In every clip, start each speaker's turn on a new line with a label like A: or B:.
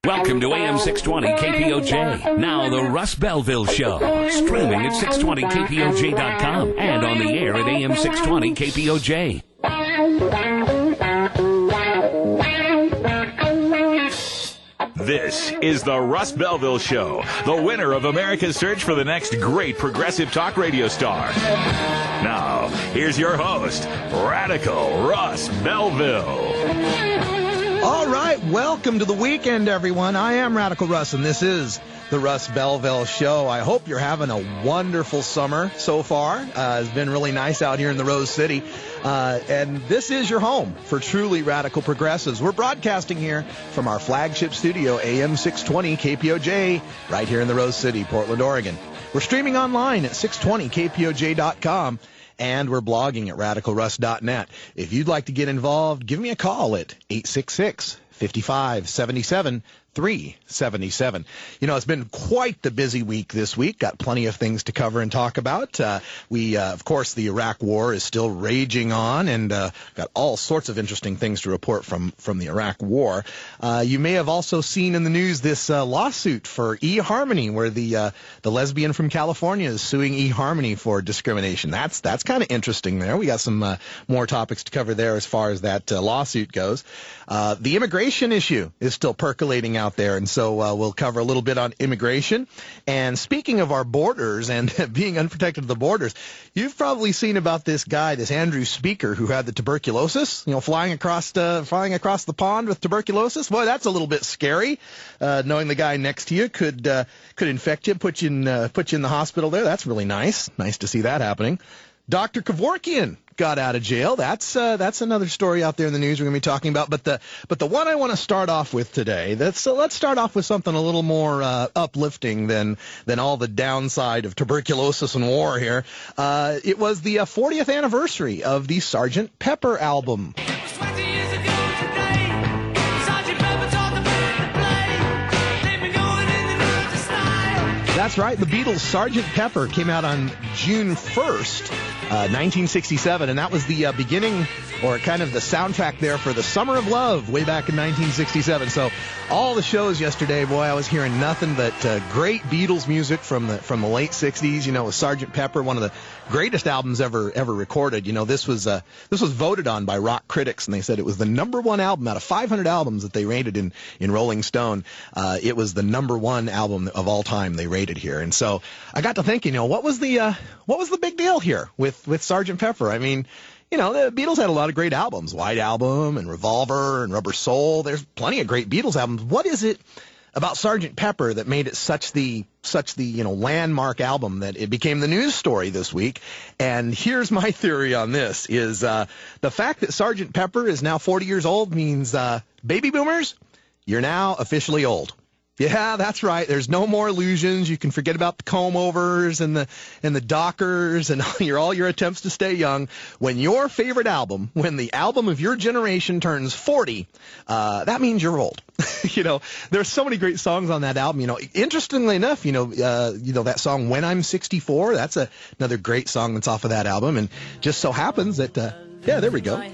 A: Welcome to AM 620 KPOJ. Now the Russ Belville Show. Streaming at 620kpoj.com and on the air at AM 620 KPOJ.
B: This is the Russ Belville Show, the winner of America's search for the next great progressive talk radio star. Now, here's your host, Radical Russ Belville.
C: All right, welcome to the weekend, everyone. I am Radical Russ, and this is the Russ Belville Show. I hope you're having a wonderful summer so far. It's been really nice out here in the Rose City. And this is your home for truly radical progressives. We're broadcasting here from our flagship studio, AM 620 KPOJ, right here in the Rose City, Portland, Oregon. We're streaming online at 620kpoj.com. And we're blogging at radicalruss.net. If you'd like to get involved, give me a call at 866-5577-377. You know, it's been quite the busy week this week. Got plenty of things to cover and talk about. Of course, the Iraq War is still raging on, and got all sorts of interesting things to report from the Iraq War. You may have also seen in the news this lawsuit for eHarmony, where the lesbian from California is suing eHarmony for discrimination. That's kind of interesting there. We got some more topics to cover there as far as that lawsuit goes. The immigration issue is still percolating out there, and so we'll cover a little bit on immigration. And speaking of our borders and being unprotected at the borders, you've probably seen about this guy, this Andrew Speaker, who had the tuberculosis, flying across the pond with tuberculosis. Boy, that's a little bit scary, knowing the guy next to you could infect you, put you in the hospital there. That's really nice to see that happening. Dr. Kevorkian got out of jail. That's another story out there in the news we're going to be talking about. But the one I want to start off with today, let's start off with something a little more uplifting than all the downside of tuberculosis and war here. It was the 40th anniversary of the Sgt. Pepper album. That's right. The Beatles' Sgt. Pepper came out on June 1st, 1967, and that was the beginning, or kind of the soundtrack there for the Summer of Love way back in 1967. So all the shows yesterday, boy, I was hearing nothing but great Beatles music from the late 60s. With Sgt. Pepper, one of the greatest albums ever recorded. This was voted on by rock critics, and they said it was the number one album out of 500 albums that they rated in Rolling Stone. It was the number one album of all time they rated here. And so I got to thinking, what was the big deal here with Sgt. Pepper? I mean, the Beatles had a lot of great albums, White Album and Revolver and Rubber Soul. There's plenty of great Beatles albums. What is it about Sgt. Pepper that made it such the landmark album that it became the news story this week? And here's my theory on this is the fact that Sgt. Pepper is now 40 years old means baby boomers, you're now officially old. Yeah, that's right. There's no more illusions. You can forget about the comb-overs and the Dockers and all your attempts to stay young. When your favorite album, when the album of your generation turns 40, that means you're old. There's so many great songs on that album. Interestingly enough, that song When I'm 64, that's another great song that's off of that album. And just so happens that, there we go.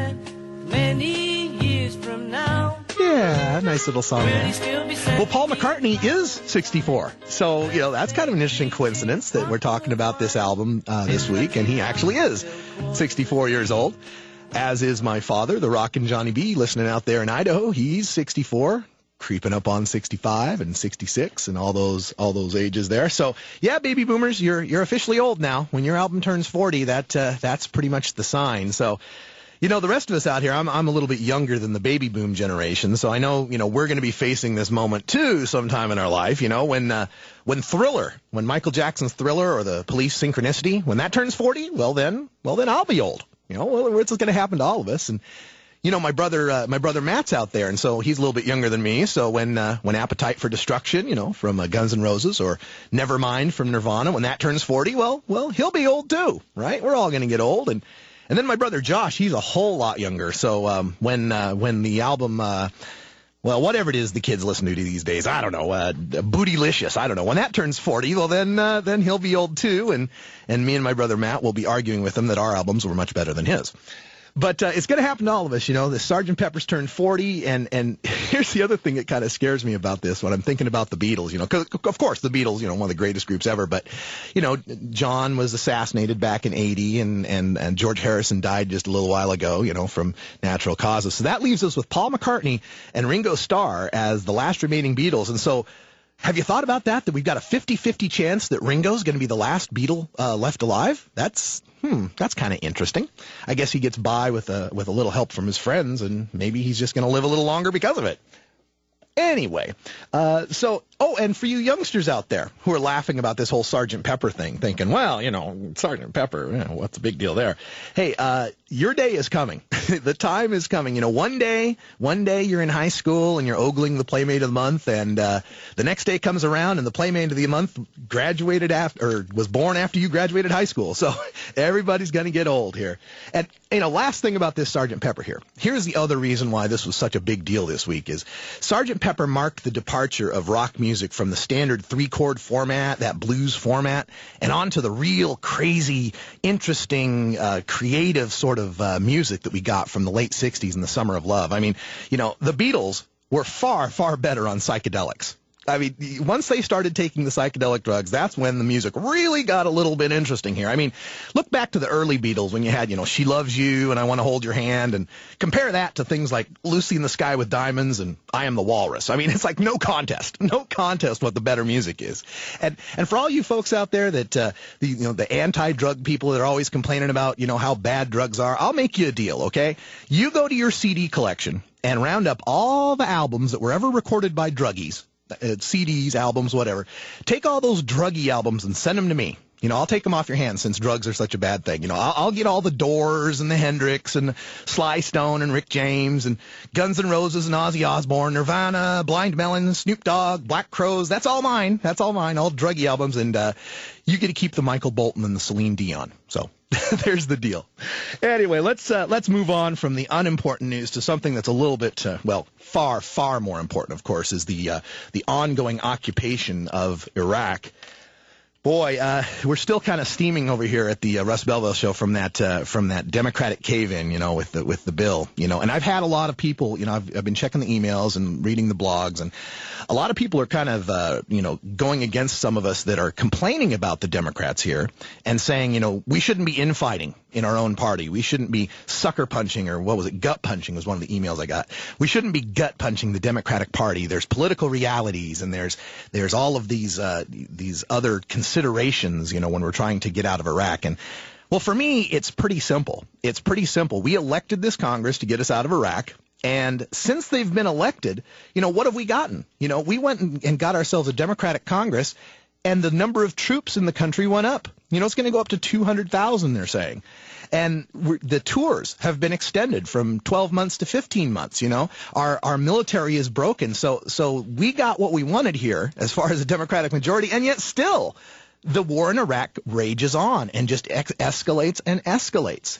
C: Many years from now. Yeah, nice little song there. Well, Paul McCartney is 64. So, that's kind of an interesting coincidence that we're talking about this album this week, and he actually is 64 years old, as is my father, the Rockin' Johnny B, listening out there in Idaho. He's 64, creeping up on 65 and 66 and all those ages there. So, yeah, baby boomers, you're officially old now. When your album turns 40, that's pretty much the sign. So, the rest of us out here, I'm a little bit younger than the baby boom generation, so I know, we're going to be facing this moment too sometime in our life, when Thriller, when Michael Jackson's Thriller or the Police Synchronicity, when that turns 40, well then I'll be old. It's going to happen to all of us. And my brother Matt's out there, and so he's a little bit younger than me. So when Appetite for Destruction, from Guns N' Roses, or Nevermind from Nirvana, when that turns 40, well, he'll be old too, right? We're all going to get old. And then my brother Josh, he's a whole lot younger. So when the album, whatever it is the kids listen to these days, I don't know, Bootylicious, I don't know. When that turns 40, well then he'll be old too. And me and my brother Matt will be arguing with him that our albums were much better than his. But it's going to happen to all of us, The Sgt. Pepper's turned 40, and here's the other thing that kind of scares me about this when I'm thinking about the Beatles, because, of course, the Beatles, one of the greatest groups ever, but, John was assassinated back in 80, and George Harrison died just a little while ago, from natural causes. So that leaves us with Paul McCartney and Ringo Starr as the last remaining Beatles, and so have you thought about that we've got a 50-50 chance that Ringo's going to be the last Beatle left alive? That's kind of interesting. I guess he gets by with a little help from his friends, and maybe he's just going to live a little longer because of it. Anyway, and for you youngsters out there who are laughing about this whole Sgt. Pepper thing, thinking, well, Sgt. Pepper, what's the big deal there? Hey, your day is coming. The time is coming. One day you're in high school and you're ogling the Playmate of the Month, and the next day comes around and the Playmate of the Month was born after you graduated high school. So everybody's going to get old here. And last thing about this Sgt. Pepper here. Here's the other reason why this was such a big deal this week is Sgt. Pepper marked the departure of rock music from the standard 3-chord format, that blues format, and onto the real crazy, interesting, creative sort of music that we got from the late 60s and the Summer of Love. I mean, the Beatles were far, far better on psychedelics. I mean, once they started taking the psychedelic drugs, that's when the music really got a little bit interesting here. I mean, look back to the early Beatles when you had, She Loves You and I Want to Hold Your Hand, and compare that to things like Lucy in the Sky with Diamonds and I Am the Walrus. I mean, it's like no contest what the better music is. And for all you folks out there that, the anti-drug people that are always complaining about, how bad drugs are, I'll make you a deal, okay? You go to your CD collection and round up all the albums that were ever recorded by druggies, CDs, albums, whatever. Take all those druggy albums and send them to me. I'll take them off your hands since drugs are such a bad thing. I'll get all the Doors and the Hendrix and Sly Stone and Rick James and Guns N' Roses and Ozzy Osbourne, Nirvana, Blind Melon, Snoop Dogg, Black Crowes. That's all mine. All druggy albums. And you get to keep the Michael Bolton and the Celine Dion. So there's the deal. Anyway, let's move on from the unimportant news to something that's a little bit, far, far more important, of course, is the ongoing occupation of Iraq. Boy, we're still kind of steaming over here at the Russ Belville show from that Democratic cave-in, with the bill, And I've had a lot of people, I've been checking the emails and reading the blogs, and a lot of people are kind of, going against some of us that are complaining about the Democrats here and saying, we shouldn't be infighting in our own party. We shouldn't be sucker punching, or what was it? Gut punching was one of the emails I got. We shouldn't be gut punching the Democratic Party. There's political realities, and there's all of these other considerations, when we're trying to get out of Iraq. And well, for me, it's pretty simple. We elected this Congress to get us out of Iraq. And since they've been elected, what have we gotten? We went and got ourselves a Democratic Congress, and the number of troops in the country went up. It's going to go up to 200,000, they're saying. And the tours have been extended from 12 months to 15 months. Our military is broken. So we got what we wanted here as far as a Democratic majority, and yet still the war in Iraq rages on and just escalates and escalates.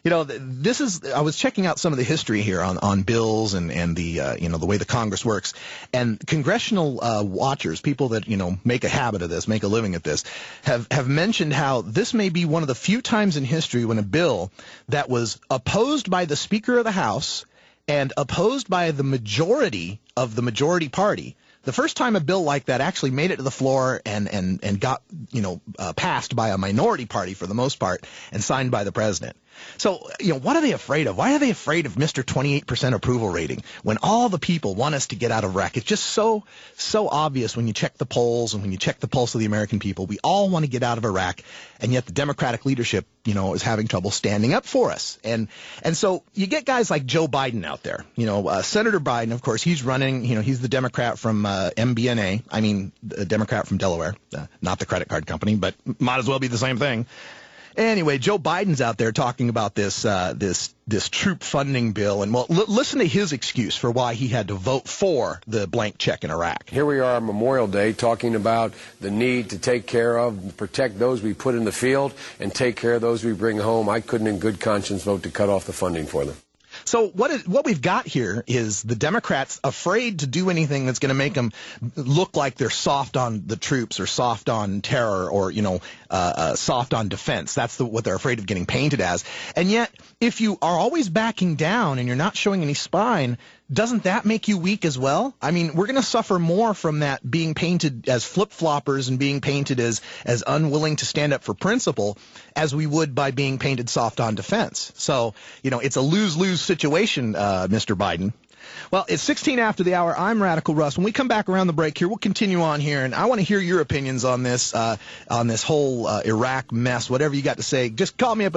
C: I was checking out some of the history here on bills and the, the way the Congress works, and congressional watchers, people that, make a habit of this, make a living at this, have mentioned how this may be one of the few times in history when a bill that was opposed by the Speaker of the House and opposed by the majority of the majority party, the first time a bill like that actually made it to the floor and got, passed by a minority party for the most part and signed by the president. So, what are they afraid of? Why are they afraid of Mr. 28% approval rating when all the people want us to get out of Iraq? It's just so obvious when you check the polls and when you check the pulse of the American people. We all want to get out of Iraq, and yet the Democratic leadership, is having trouble standing up for us. And so you get guys like Joe Biden out there. Senator Biden, of course, he's running, he's the Democrat from MBNA. I mean, the Democrat from Delaware, not the credit card company, but might as well be the same thing. Anyway, Joe Biden's out there talking about this troop funding bill, and listen to his excuse for why he had to vote for the blank check in Iraq.
D: Here we are on Memorial Day talking about the need to take care of, protect those we put in the field, and take care of those we bring home. I couldn't in good conscience vote to cut off the funding for them.
C: So what we've got here is the Democrats afraid to do anything that's going to make them look like they're soft on the troops or soft on terror or, soft on defense. That's what they're afraid of getting painted as. And yet, if you are always backing down and you're not showing any spine, doesn't that make you weak as well? I mean, we're going to suffer more from that being painted as flip-floppers and being painted as unwilling to stand up for principle as we would by being painted soft on defense. So, it's a lose-lose situation, Mr. Biden. Well, it's 16 after the hour. I'm Radical Russ. When we come back around the break here, we'll continue on here, and I want to hear your opinions on this whole Iraq mess. Whatever you got to say, just call me up at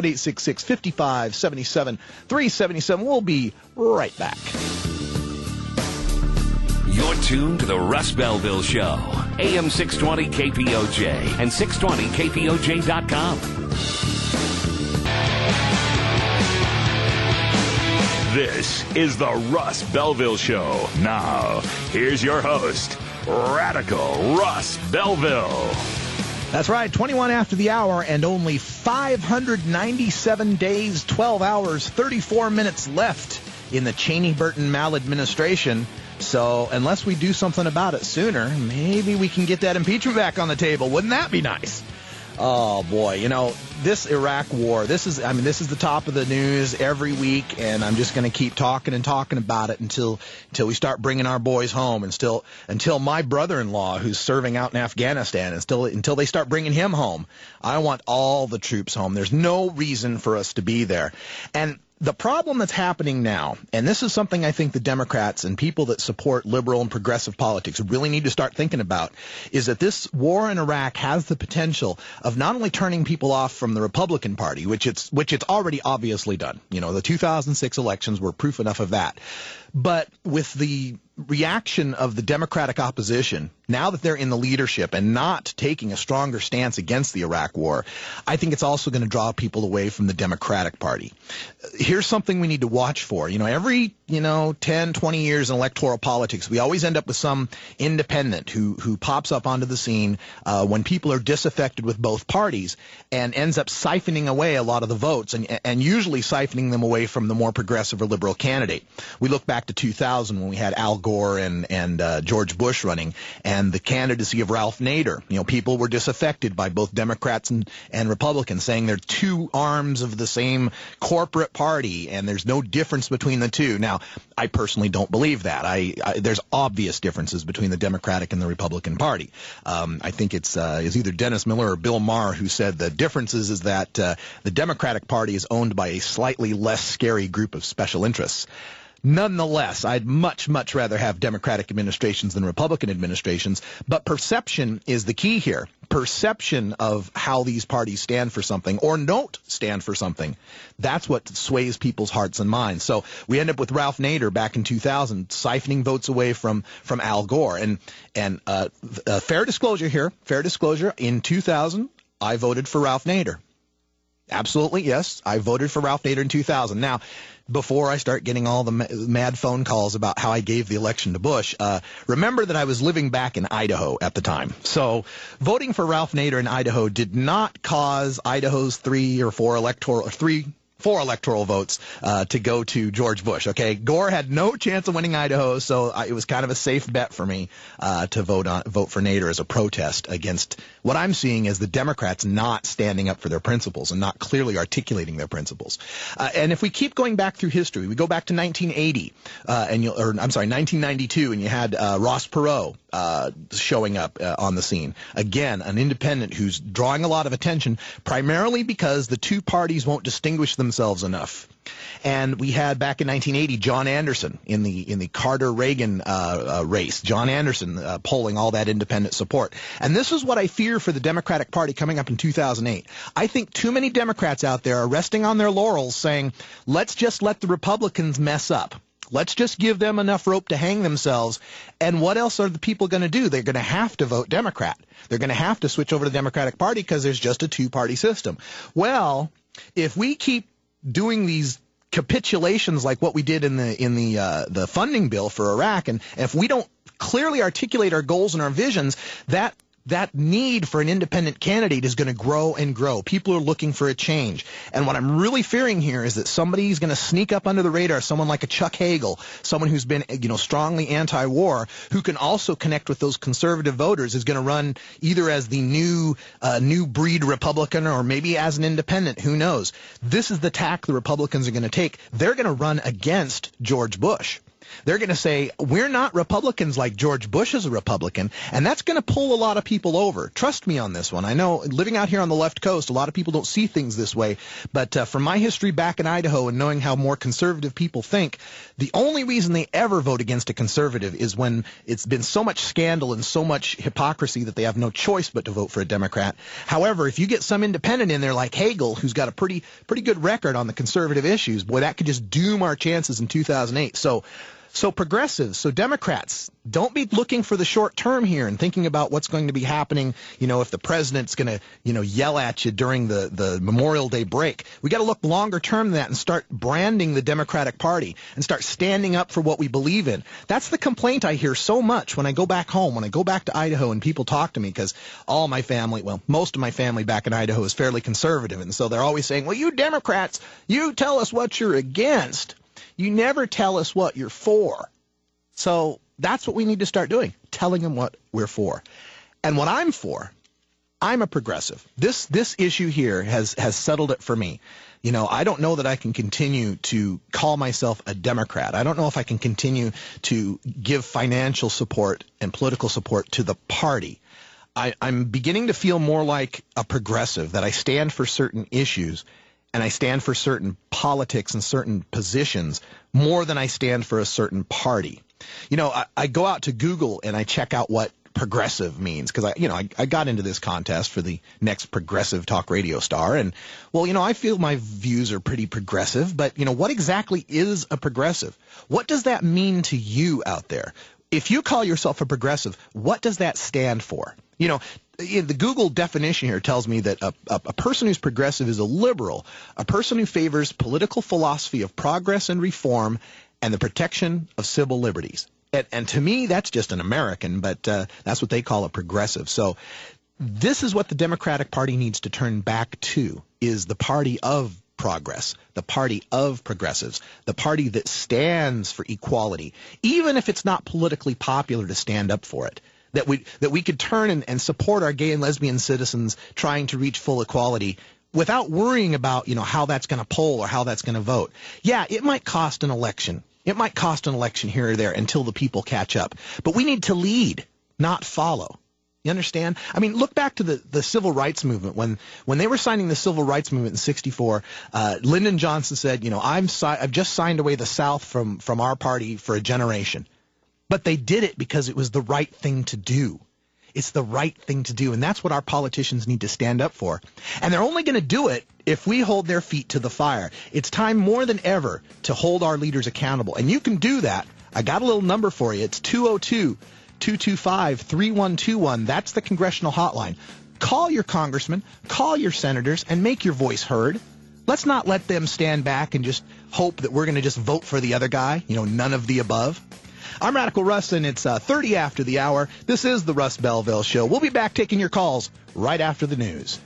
C: 866-5577-377. We'll be right back.
A: You're tuned to the Russ Belville Show, AM 620 KPOJ and 620KPOJ.com.
B: This is the Russ Belville Show. Now, here's your host, Radical Russ Belville.
C: That's right, 21 after the hour and only 597 days, 12 hours, 34 minutes left in the Cheney-Burton maladministration. So unless we do something about it sooner, maybe we can get that impeachment back on the table. Wouldn't that be nice? Oh, boy. This Iraq war, this is the top of the news every week, and I'm just going to keep talking and talking about it until we start bringing our boys home, and until my brother-in-law, who's serving out in Afghanistan, until they start bringing him home. I want all the troops home. There's no reason for us to be there. And the problem that's happening now, and this is something I think the Democrats and people that support liberal and progressive politics really need to start thinking about, is that this war in Iraq has the potential of not only turning people off from the Republican Party, which it's already obviously done. The 2006 elections were proof enough of that. But with the reaction of the Democratic opposition, now that they're in the leadership and not taking a stronger stance against the Iraq war, I think it's also going to draw people away from the Democratic Party. Here's something we need to watch for. Every 10, 20 years in electoral politics, we always end up with some independent who pops up onto the scene when people are disaffected with both parties and ends up siphoning away a lot of the votes and usually siphoning them away from the more progressive or liberal candidate. We look back to 2000 when we had Al Gore and George Bush running, and the candidacy of Ralph Nader. People were disaffected by both Democrats and Republicans, saying they're two arms of the same corporate party, and there's no difference between the two. Now, I personally don't believe that. There's obvious differences between the Democratic and the Republican Party. I think it's either Dennis Miller or Bill Maher who said the differences is that the Democratic Party is owned by a slightly less scary group of special interests. Nonetheless, I'd much, much rather have Democratic administrations than Republican administrations, but perception is the key here. Perception of how these parties stand for something or don't stand for something. That's what sways people's hearts and minds. So we end up with Ralph Nader back in 2000 siphoning votes away from Al Gore. And fair disclosure here, in 2000, I voted for Ralph Nader. Absolutely, yes. I voted for Ralph Nader in 2000. Now, before I start getting all the mad phone calls about how I gave the election to Bush, remember that I was living back in Idaho at the time. So voting for Ralph Nader in Idaho did not cause Idaho's 4 electoral votes to go to George Bush. Okay, Gore had no chance of winning Idaho, so it was kind of a safe bet for me to vote for Nader as a protest against what I'm seeing as the Democrats not standing up for their principles and not clearly articulating their principles. And if we keep going back through history, we go back to 1992, and you had Ross Perot showing up on the scene. Again, an independent who's drawing a lot of attention, primarily because the two parties won't distinguish themselves enough. And we had back in 1980 John Anderson in the Carter-Reagan race. John Anderson polling all that independent support. And this is what I fear for the Democratic Party coming up in 2008. I think too many Democrats out there are resting on their laurels saying, let's just let the Republicans mess up. Let's just give them enough rope to hang themselves. And what else are the people going to do? They're going to have to vote Democrat. They're going to have to switch over to the Democratic Party because there's just a two-party system. Well, if we keep doing these capitulations like what we did in the funding bill for Iraq, and if we don't clearly articulate our goals and our visions, that that need for an independent candidate is going to grow and grow. People are looking for a change. And what I'm really fearing here is that somebody's going to sneak up under the radar, someone like a Chuck Hagel, someone who's been, strongly anti-war, who can also connect with those conservative voters, is going to run either as the new breed Republican or maybe as an independent. Who knows? This is the tack the Republicans are going to take. They're going to run against George Bush. They're going to say, we're not Republicans like George Bush is a Republican, and that's going to pull a lot of people over. Trust me on this one. I know living out here on the left coast, a lot of people don't see things this way, but from my history back in Idaho and knowing how more conservative people think, the only reason they ever vote against a conservative is when it's been so much scandal and so much hypocrisy that they have no choice but to vote for a Democrat. However, if you get some independent in there like Hagel, who's got a pretty good record on the conservative issues, boy, that could just doom our chances in 2008. So progressives, so Democrats, don't be looking for the short term here and thinking about what's going to be happening, if the president's going to, yell at you during the Memorial Day break. We got to look longer term than that and start branding the Democratic Party and start standing up for what we believe in. That's the complaint I hear so much when I go back home, when I go back to Idaho and people talk to me, because most of my family back in Idaho is fairly conservative. And so they're always saying, well, you Democrats, you tell us what you're against. You never tell us what you're for. So that's what we need to start doing, telling them what we're for. And what I'm for, I'm a progressive. This issue here has settled it for me. I don't know that I can continue to call myself a Democrat. I don't know if I can continue to give financial support and political support to the party. I'm beginning to feel more like a progressive, that I stand for certain issues and I stand for certain politics and certain positions more than I stand for a certain party. I go out to Google and I check out what progressive means, because I got into this contest for the next progressive talk radio star, and I feel my views are pretty progressive, but what exactly is a progressive? What does that mean to you out there? If you call yourself a progressive, what does that stand for? The Google definition here tells me that a person who's progressive is a liberal, a person who favors political philosophy of progress and reform and the protection of civil liberties. And to me, that's just an American, but that's what they call a progressive. So this is what the Democratic Party needs to turn back to, is the party of progress, the party of progressives, the party that stands for equality, even if it's not politically popular to stand up for it. That we could turn and support our gay and lesbian citizens trying to reach full equality without worrying about, how that's going to poll or how that's going to vote. Yeah, it might cost an election. It might cost an election here or there until the people catch up. But we need to lead, not follow. You understand? I mean, look back to the civil rights movement. When they were signing the civil rights movement in '64, Lyndon Johnson said, I've just signed away the South from our party for a generation. But they did it because it was the right thing to do. It's the right thing to do, and that's what our politicians need to stand up for. And they're only going to do it if we hold their feet to the fire. It's time more than ever to hold our leaders accountable, and you can do that. I got a little number for you. It's 202-225-3121. That's the congressional hotline. Call your congressman, call your senators, and make your voice heard. Let's not let them stand back and just hope that we're going to just vote for the other guy, none of the above. I'm Radical Russ, and it's 30 after the hour. This is the Russ Belville Show. We'll be back taking your calls right after the news.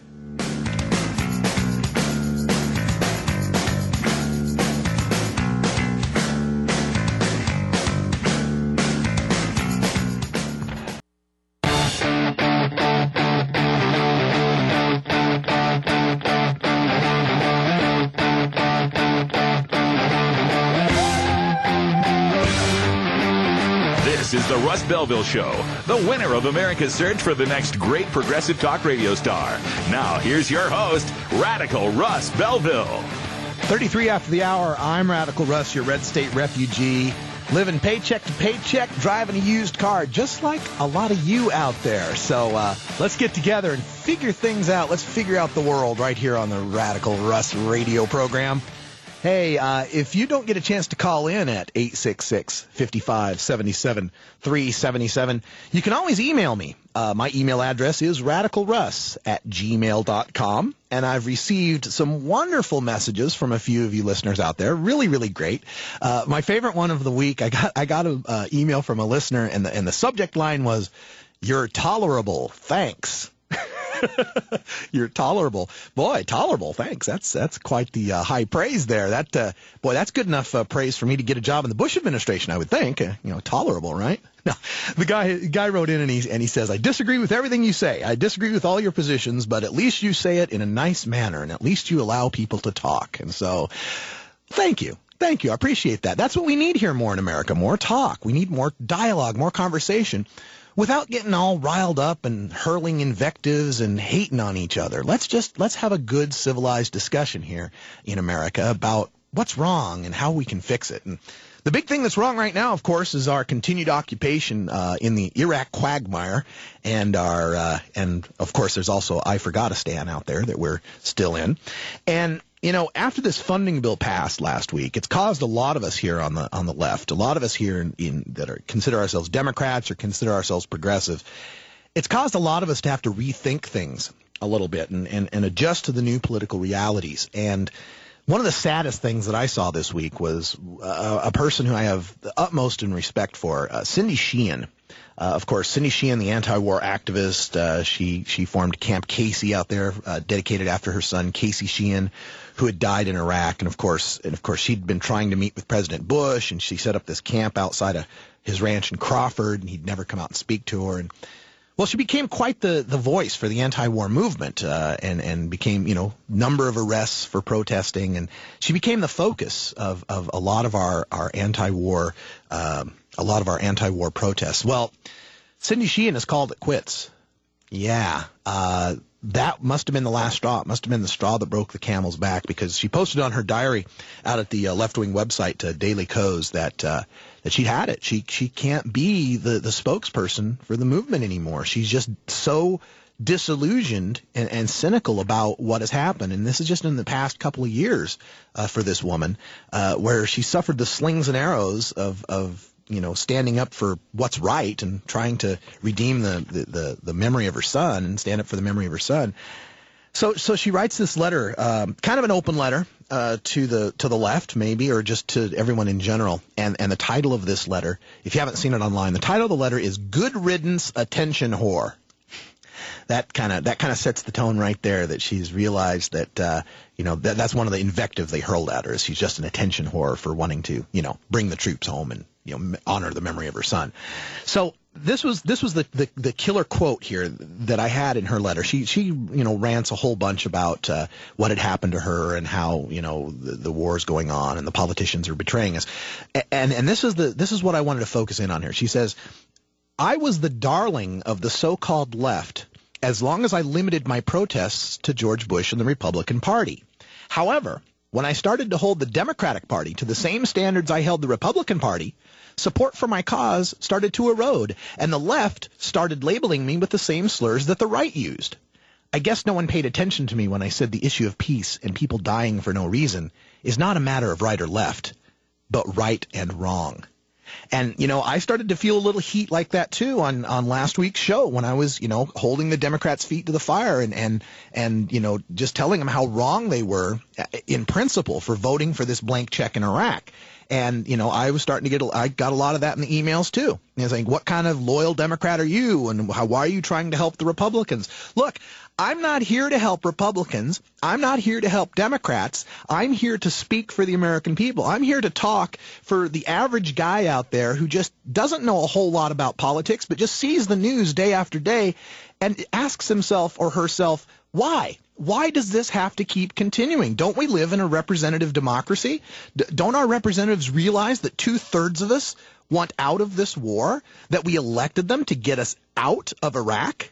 B: This is the Russ Belville Show, the winner of America's search for the next great progressive talk radio star. Now, here's your host, Radical Russ Belville.
C: 33 after the hour, I'm Radical Russ, your red state refugee, living paycheck to paycheck, driving a used car, just like a lot of you out there. So let's get together and figure things out. Let's figure out the world right here on the Radical Russ radio program. Hey, if you don't get a chance to call in at 866-5577-377, you can always email me. My email address is radicalruss@gmail.com, and I've received some wonderful messages from a few of you listeners out there. Really, really great. My favorite one of the week, I got an email from a listener, and the subject line was, You're tolerable. Thanks. You're tolerable. Boy, tolerable. Thanks. That's quite the high praise there. That's good enough praise for me to get a job in the Bush administration, I would think. Tolerable, right? No, the guy wrote in and he says, I disagree with everything you say. I disagree with all your positions, but at least you say it in a nice manner, and at least you allow people to talk. And so, thank you. Thank you. I appreciate that. That's what we need here more in America. More talk. We need more dialogue, more conversation, without getting all riled up and hurling invectives and hating on each other. Let's have a good civilized discussion here in America about what's wrong and how we can fix it. And the big thing that's wrong right now, of course, is our continued occupation in the Iraq quagmire, and of course there's also Forgotistan out there that we're still in. And after this funding bill passed last week, it's caused a lot of us here on the left, a lot of us here that consider ourselves Democrats or consider ourselves progressive. It's caused a lot of us to have to rethink things a little bit and adjust to the new political realities. And one of the saddest things that I saw this week was a person who I have the utmost in respect for, Cindy Sheehan. Of course, Cindy Sheehan, the anti-war activist, she formed Camp Casey out there, dedicated after her son Casey Sheehan, who had died in Iraq. And of course, she'd been trying to meet with President Bush, and she set up this camp outside of his ranch in Crawford, and he'd never come out and speak to her. And well, she became quite the voice for the anti-war movement, and became, number of arrests for protesting, and she became the focus of a lot of our anti-war protests. Well, Cindy Sheehan has called it quits. Yeah, that must have been the last straw. It must have been the straw that broke the camel's back, because she posted on her diary out at the left-wing website, Daily Kos, that she had it. She can't be the spokesperson for the movement anymore. She's just so disillusioned and cynical about what has happened. And this is just in the past couple of years for this woman, where she suffered the slings and arrows of standing up for what's right and trying to redeem the memory of her son and stand up for the memory of her son. So she writes this letter, kind of an open letter to the left, maybe, or just to everyone in general. And the title of this letter, if you haven't seen it online, the title of the letter is "Good Riddance, Attention Whore." That kind of sets the tone right there, that she's realized that that's one of the invectives they hurled at her, is she's just an attention whore for wanting to bring the troops home and honor the memory of her son. So this was the killer quote here that I had in her letter. She rants a whole bunch about what had happened to her and how the war is going on and the politicians are betraying us. And this is what I wanted to focus in on here. She says, "I was the darling of the so-called left as long as I limited my protests to George Bush and the Republican Party. However, when I started to hold the Democratic Party to the same standards I held the Republican Party, support for my cause started to erode, and the left started labeling me with the same slurs that the right used. I guess no one paid attention to me when I said the issue of peace and people dying for no reason is not a matter of right or left, but right and wrong." And, I started to feel a little heat like that, too, on last week's show when I was, holding the Democrats' feet to the fire and just telling them how wrong they were in principle for voting for this blank check in Iraq. And, I was starting to I got a lot of that in the emails, too. I was like, what kind of loyal Democrat are you? And why are you trying to help the Republicans? Look, I'm not here to help Republicans. I'm not here to help Democrats. I'm here to speak for the American people. I'm here to talk for the average guy out there who just doesn't know a whole lot about politics, but just sees the news day after day and asks himself or herself, why? Why does this have to keep continuing? Don't we live in a representative democracy? Don't our representatives realize that 2/3 of us want out of this war, that we elected them to get us out of Iraq?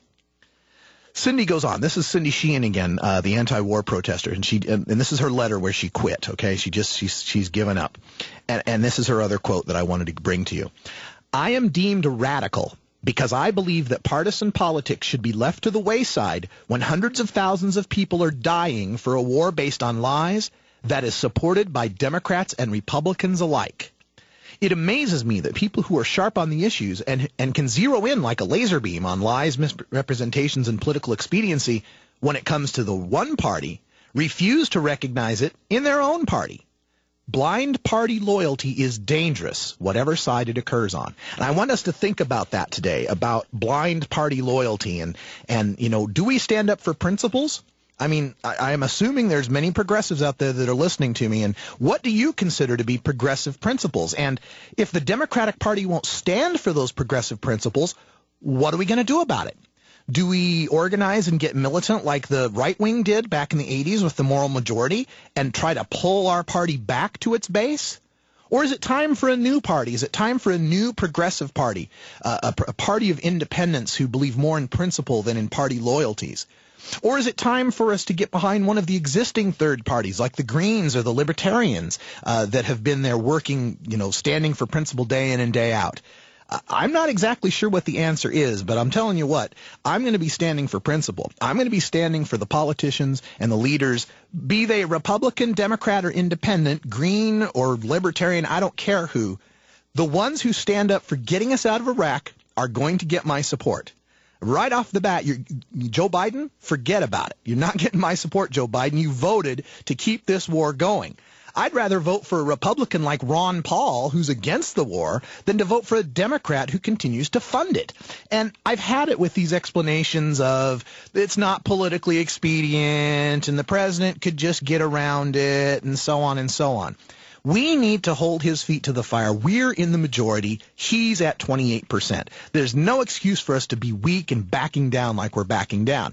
C: Cindy goes on. This is Cindy Sheehan again, the anti-war protester, and this is her letter where she quit. Okay, she's given up, and this is her other quote that I wanted to bring to you. "I am deemed radical because I believe that partisan politics should be left to the wayside when hundreds of thousands of people are dying for a war based on lies that is supported by Democrats and Republicans alike. It amazes me that people who are sharp on the issues and can zero in like a laser beam on lies, misrepresentations, and political expediency when it comes to the one party refuse to recognize it in their own party. Blind party loyalty is dangerous, whatever side it occurs on. And I want us to think about that today, about blind party loyalty and do we stand up for principles? I mean, I am assuming there's many progressives out there that are listening to me, and what do you consider to be progressive principles? And if the Democratic Party won't stand for those progressive principles, what are we going to do about it? Do we organize and get militant like the right wing did back in the 80s with the moral majority and try to pull our party back to its base? Or is it time for a new party? Is it time for a new progressive party, a party of independents who believe more in principle than in party loyalties? Or is it time for us to get behind one of the existing third parties like the Greens or the Libertarians that have been there working, standing for principle day in and day out? I'm not exactly sure what the answer is, but I'm telling you what, I'm going to be standing for principle. I'm going to be standing for the politicians and the leaders, be they Republican, Democrat, or Independent, Green or Libertarian, I don't care who. The ones who stand up for getting us out of Iraq are going to get my support. Right off the bat, Joe Biden, forget about it. You're not getting my support, Joe Biden. You voted to keep this war going. I'd rather vote for a Republican like Ron Paul, who's against the war, than to vote for a Democrat who continues to fund it. And I've had it with these explanations of it's not politically expedient and the president could just get around it and so on and so on. We need to hold his feet to the fire. We're in the majority. He's at 28%. There's no excuse for us to be weak and backing down like we're backing down.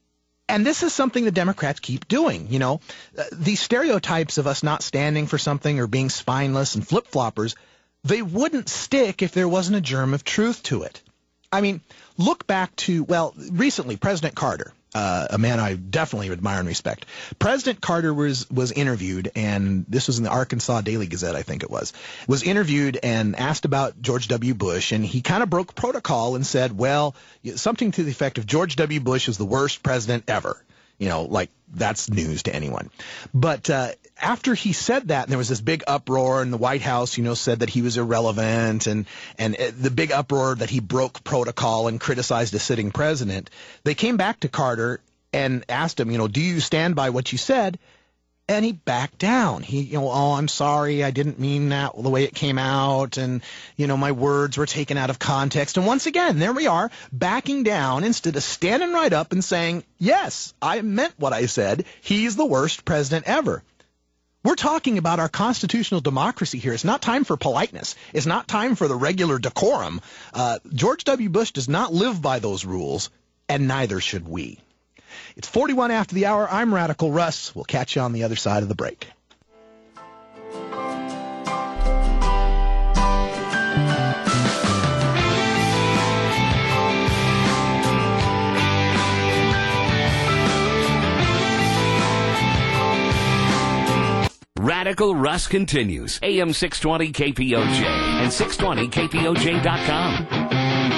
C: And this is something the Democrats keep doing. These stereotypes of us not standing for something or being spineless and flip-floppers, they wouldn't stick if there wasn't a germ of truth to it. I mean, look back to, recently, President Carter, a man I definitely admire and respect. President Carter was interviewed, and this was in the Arkansas Daily Gazette, I think it was interviewed and asked about George W. Bush, and he kind of broke protocol and said, something to the effect of George W. Bush is the worst president ever. That's news to anyone. But after he said that, and there was this big uproar, and the White House, said that he was irrelevant, and the big uproar that he broke protocol and criticized a sitting president, they came back to Carter and asked him, do you stand by what you said? And he backed down. I'm sorry, I didn't mean that the way it came out, and, my words were taken out of context. And once again, there we are, backing down instead of standing right up and saying, yes, I meant what I said. He's the worst president ever. We're talking about our constitutional democracy here. It's not time for politeness. It's not time for the regular decorum. George W. Bush does not live by those rules, and neither should we. It's 41 after the hour. I'm Radical Russ. We'll catch you on the other side of the break.
A: Radical Russ continues. AM 620 KPOJ and 620KPOJ.com.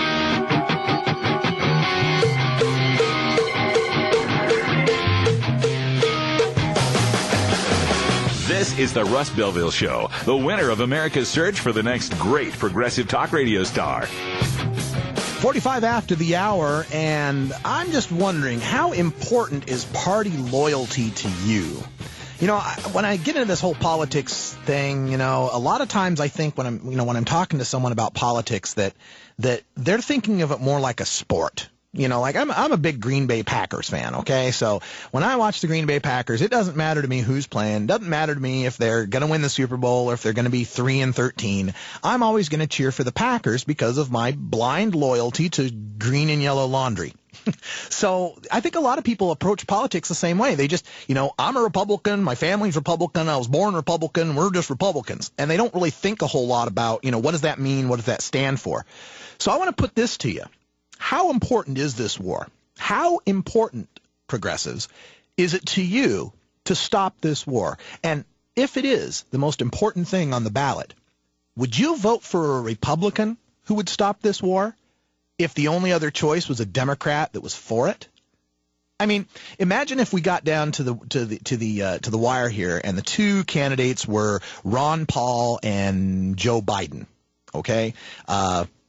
B: This is the Russ Belville Show, the winner of America's search for the next great progressive talk radio star.
C: 45 after the hour, and I'm just wondering, how important is party loyalty to you? When I get into this whole politics thing, a lot of times I think when I'm talking to someone about politics that they're thinking of it more like a sport. I'm a big Green Bay Packers fan, okay? So when I watch the Green Bay Packers, it doesn't matter to me who's playing. It doesn't matter to me if they're going to win the Super Bowl or if they're going to be 3-13. I'm always going to cheer for the Packers because of my blind loyalty to green and yellow laundry. So I think a lot of people approach politics the same way. They just, I'm a Republican, my family's Republican, I was born Republican, we're just Republicans. And they don't really think a whole lot about, what does that mean? What does that stand for? So I want to put this to you. How important is this war? How important, progressives, is it to you to stop this war? And if it is the most important thing on the ballot, would you vote for a Republican who would stop this war if the only other choice was a Democrat that was for it? I mean, imagine if we got down to the wire here, and the two candidates were Ron Paul and Joe Biden. Okay,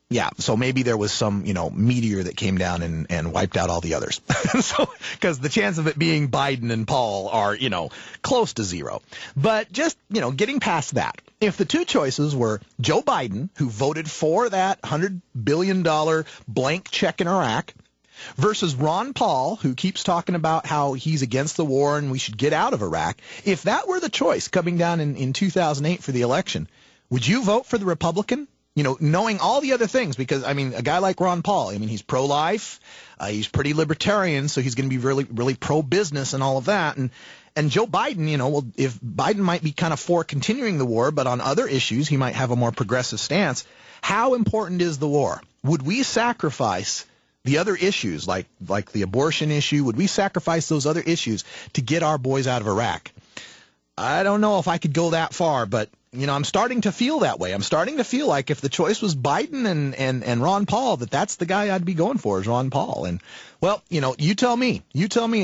C: Yeah, so maybe there was some, meteor that came down and wiped out all the others. So, because the chance of it being Biden and Paul are, close to zero. But just, getting past that, if the two choices were Joe Biden, who voted for that $100 billion blank check in Iraq, versus Ron Paul, who keeps talking about how he's against the war and we should get out of Iraq, if that were the choice coming down in 2008 for the election, would you vote for the Republican? Knowing all the other things, because, a guy like Ron Paul, he's pro-life, he's pretty libertarian, so he's going to be really, really pro-business and all of that. And Joe Biden, if Biden might be kind of for continuing the war, but on other issues he might have a more progressive stance, how important is the war? Would we sacrifice the other issues, like the abortion issue, would we sacrifice those other issues to get our boys out of Iraq? I don't know if I could go that far, but I'm starting to feel that way. I'm starting to feel like if the choice was Biden and Ron Paul, that's the guy I'd be going for, is Ron Paul. And, well, you tell me. You tell me at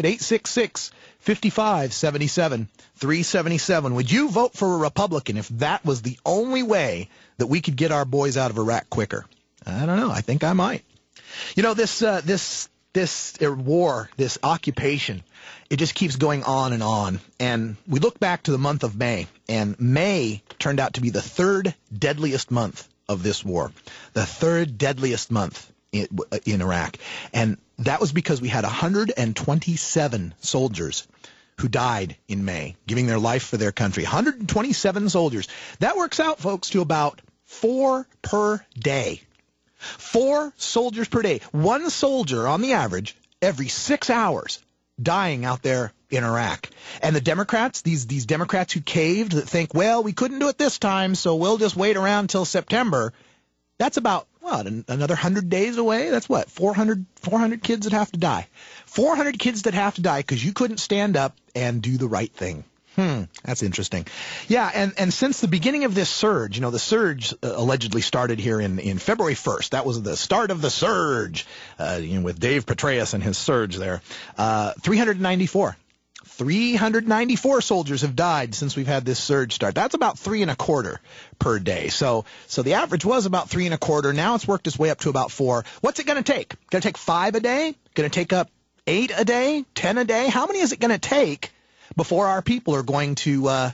C: 866-5577-377, would you vote for a Republican if that was the only way that we could get our boys out of Iraq quicker? I don't know. I think I might. This war, this occupation, it just keeps going on. And we look back to the month of May, and May turned out to be the third deadliest month of this war, the third deadliest month in Iraq. And that was because we had 127 soldiers who died in May, giving their life for their country. 127 soldiers. That works out, folks, to about 4 per day. 4 soldiers per day. 1 soldier on the average every 6 hours dying out there in Iraq. And the Democrats, these Democrats who caved, that think, well, we couldn't do it this time, so we'll just wait around until September. That's about, another 100 days away? That's what, 400 kids that have to die. 400 kids that have to die because you couldn't stand up and do the right thing. That's interesting. Yeah, and since the beginning of this surge, the surge allegedly started here in February 1st. That was the start of the surge, with Dave Petraeus and his surge there. 394 soldiers have died since we've had this surge start. That's about 3.25 per day. So the average was about 3.25. Now it's worked its way up to about 4. What's it going to take? Going to take 5 a day? Going to take up 8 a day? 10 a day? How many is it going to take before our people are going to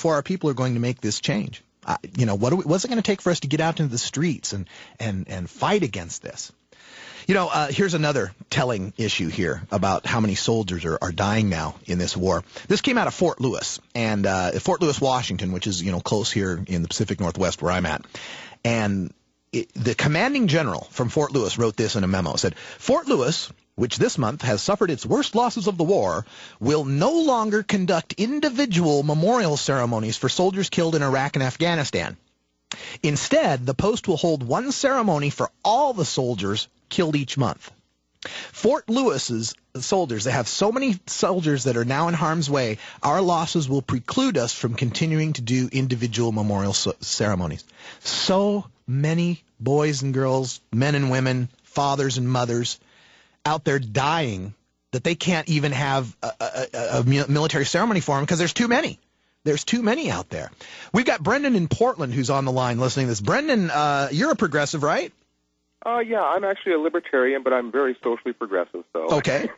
C: make this change? What's it going to take for us to get out into the streets and fight against this? Here's another telling issue here about how many soldiers are dying now in this war. This came out of Fort Lewis, and Fort Lewis, Washington, which is close here in the Pacific Northwest where I'm at. And the commanding general from Fort Lewis wrote this in a memo. It said, Fort Lewis, which this month has suffered its worst losses of the war, will no longer conduct individual memorial ceremonies for soldiers killed in Iraq and Afghanistan. Instead, the post will hold one ceremony for all the soldiers killed each month. Fort Lewis's soldiers, they have so many soldiers that are now in harm's way, our losses will preclude us from continuing to do individual memorial ceremonies. So many boys and girls, men and women, fathers and mothers out there dying that they can't even have a military ceremony for them because there's too many. There's too many out there. We've got Brendan in Portland who's on the line listening to this. Brendan, you're a progressive, right?
E: Yeah, I'm actually a libertarian, but I'm very socially progressive. So
C: okay.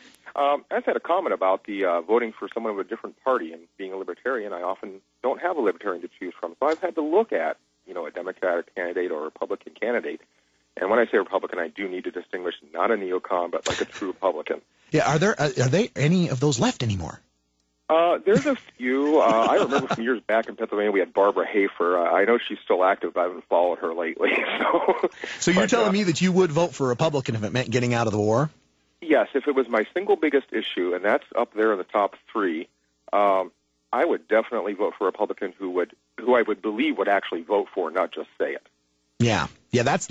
E: I just had a comment about the voting for someone of a different party, and being a libertarian, I often don't have a libertarian to choose from. So I've had to look at, a Democratic candidate or a Republican candidate. And when I say Republican, I do need to distinguish not a neocon, but like a true Republican.
C: Yeah, are there any of those left anymore?
E: There's a few. I remember from years back in Pennsylvania, we had Barbara Hafer. I know she's still active, but I haven't followed her lately.
C: So you're telling me that you would vote for a Republican if it meant getting out of the war?
E: Yes, if it was my single biggest issue, and that's up there in the top 3, I would definitely vote for a Republican who I would believe would actually vote for, not just say it.
C: Yeah, that's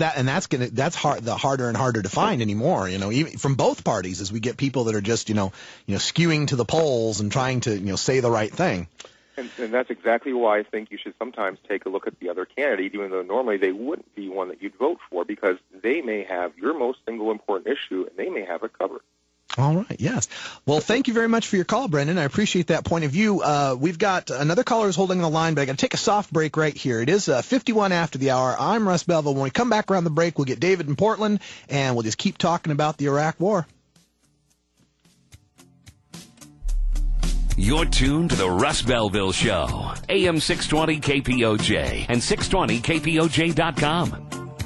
C: harder and harder to find anymore. Even from both parties, as we get people that are just skewing to the polls and trying to say the right thing.
E: And that's exactly why I think you should sometimes take a look at the other candidate, even though normally they wouldn't be one that you'd vote for, because they may have your most single important issue and they may have it covered.
C: All right, yes. Well, thank you very much for your call, Brendan. I appreciate that point of view. We've got another caller who's holding the line, but I got to take a soft break right here. It is 51 after the hour. I'm Russ Belville. When we come back around the break, we'll get David in Portland, and we'll just keep talking about the Iraq War.
A: You're tuned to the Russ Belville Show, AM 620 KPOJ and 620KPOJ.com.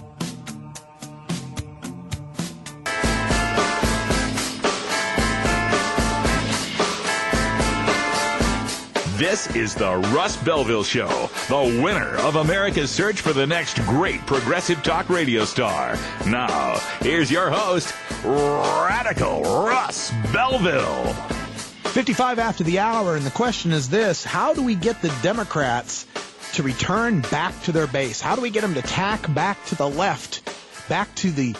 B: This is the Russ Belville Show, the winner of America's search for the next great progressive talk radio star. Now, here's your host, Radical Russ Belville.
C: 55 after the hour, and the question is this: how do we get the Democrats to return back to their base? How do we get them to tack back to the left, back to the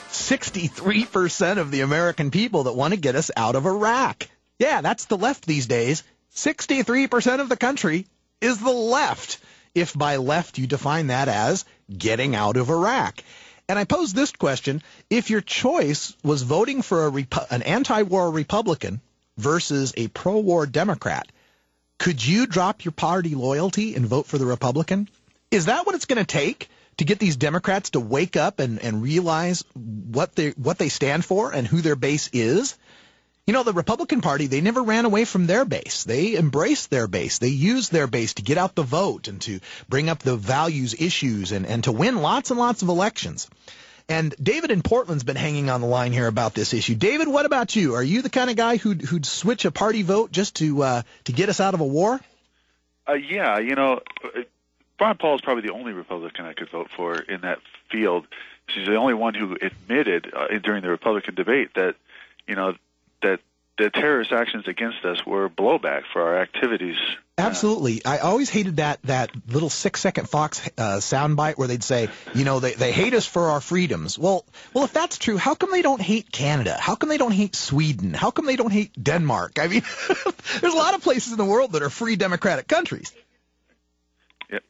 C: 63% of the American people that want to get us out of Iraq? Yeah, that's the left these days. 63% of the country is the left, if by left you define that as getting out of Iraq. And I pose this question: if your choice was voting for an anti-war Republican versus a pro-war Democrat, could you drop your party loyalty and vote for the Republican? Is that what it's going to take to get these Democrats to wake up and realize what they stand for and who their base is? You know, the Republican Party, they never ran away from their base. They embraced their base. They used their base to get out the vote and to bring up the values issues and to win lots and lots of elections. And David in Portland's been hanging on the line here about this issue. David, what about you? Are you the kind of guy who'd switch a party vote just to get us out of a war?
F: Yeah, you know, Ron Paul is probably the only Republican I could vote for in that field. She's the only one who admitted during the Republican debate that, you know, that the terrorist actions against us were blowback for our activities.
C: Absolutely. I always hated that little 6-second Fox soundbite where they'd say, you know, they hate us for our freedoms. Well, if that's true, how come they don't hate Canada? How come they don't hate Sweden? How come they don't hate Denmark? I mean, there's a lot of places in the world that are free democratic countries.
F: Yep.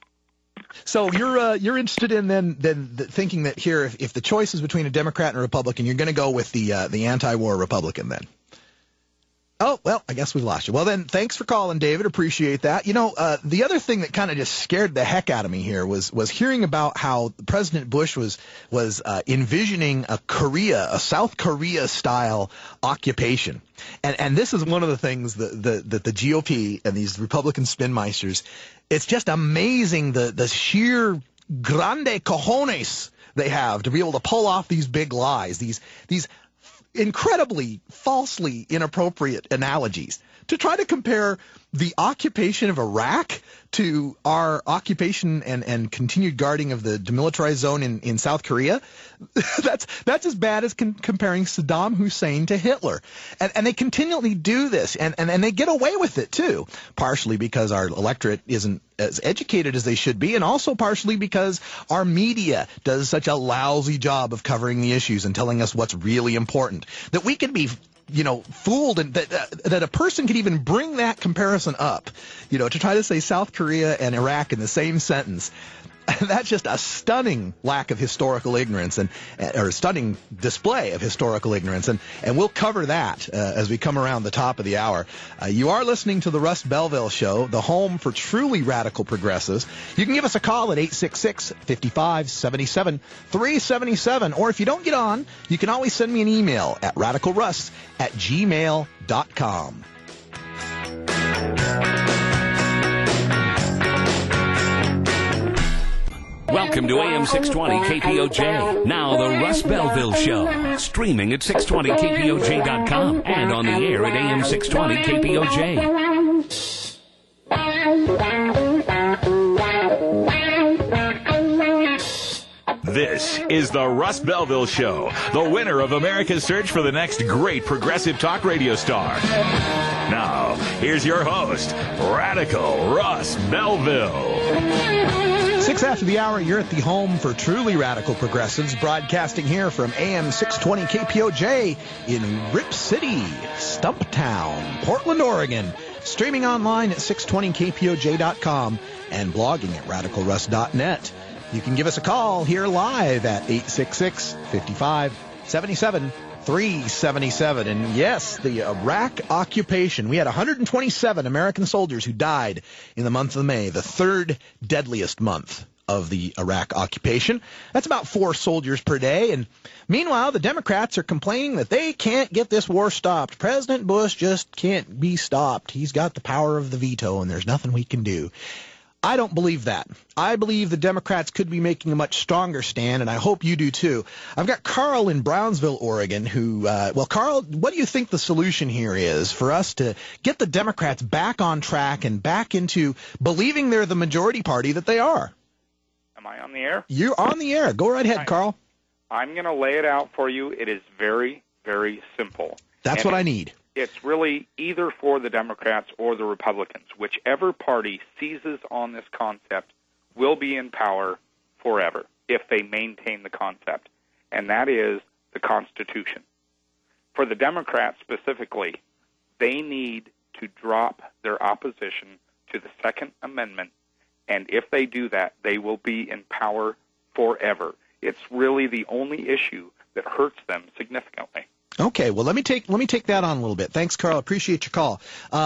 C: So you're interested in then thinking that here, if the choice is between a Democrat and a Republican, you're going to go with the anti-war Republican then? Oh, well, I guess we lost you. Well, then, thanks for calling, David. Appreciate that. You know, the other thing that kind of just scared the heck out of me here was hearing about how President Bush was envisioning a South Korea-style occupation. And this is one of the things that the GOP and these Republican spinmeisters, it's just amazing the sheer grande cojones they have to be able to pull off these big lies, these incredibly falsely inappropriate analogies to try to compare the occupation of Iraq to our occupation and continued guarding of the demilitarized zone in South Korea. That's as bad as comparing Saddam Hussein to Hitler. And they continually do this, and they get away with it too, partially because our electorate isn't as educated as they should be, and also partially because our media does such a lousy job of covering the issues and telling us what's really important, that we can be fooled, and that a person could even bring that comparison up, to try to say South Korea and Iraq in the same sentence. That's just a stunning lack of historical ignorance or a stunning display of historical ignorance. And we'll cover that as we come around the top of the hour. You are listening to the Russ Belville Show, the home for truly radical progressives. You can give us a call at 866-5577-377. Or if you don't get on, you can always send me an email at radicalruss@gmail.com.
A: Welcome to AM 620 KPOJ. Now the Russ Belville Show. Streaming at 620KPOJ.com and on the air at AM 620 KPOJ.
B: This is the Russ Belville Show, the winner of America's search for the next great progressive talk radio star. Now, here's your host, Radical Russ Belville.
C: 6 after the hour, you're at the home for truly radical progressives, broadcasting here from AM 620 KPOJ in Rip City, Stumptown, Portland, Oregon. Streaming online at 620kpoj.com and blogging at radicalruss.net. You can give us a call here live at 866-5577-377. 377. And yes, the Iraq occupation. We had 127 American soldiers who died in the month of May, the third deadliest month of the Iraq occupation. That's about 4 soldiers per day. And meanwhile, the Democrats are complaining that they can't get this war stopped. President Bush just can't be stopped. He's got the power of the veto, and there's nothing we can do. I don't believe that. I believe the Democrats could be making a much stronger stand, and I hope you do too. I've got Carl in Brownsville, Oregon, who, Carl, what do you think the solution here is for us to get the Democrats back on track and back into believing they're the majority party that they are?
G: Am I on the air?
C: You're on the air. Go right ahead, Carl.
G: I'm going to lay it out for you. It is very, very simple.
C: That's what I need.
G: It's really either for the Democrats or the Republicans. Whichever party seizes on this concept will be in power forever if they maintain the concept, and that is the Constitution. For the Democrats specifically, they need to drop their opposition to the Second Amendment, and if they do that, they will be in power forever. It's really the only issue that hurts them significantly.
C: Okay, well, let me take that on a little bit. Thanks, Carl. Appreciate your call.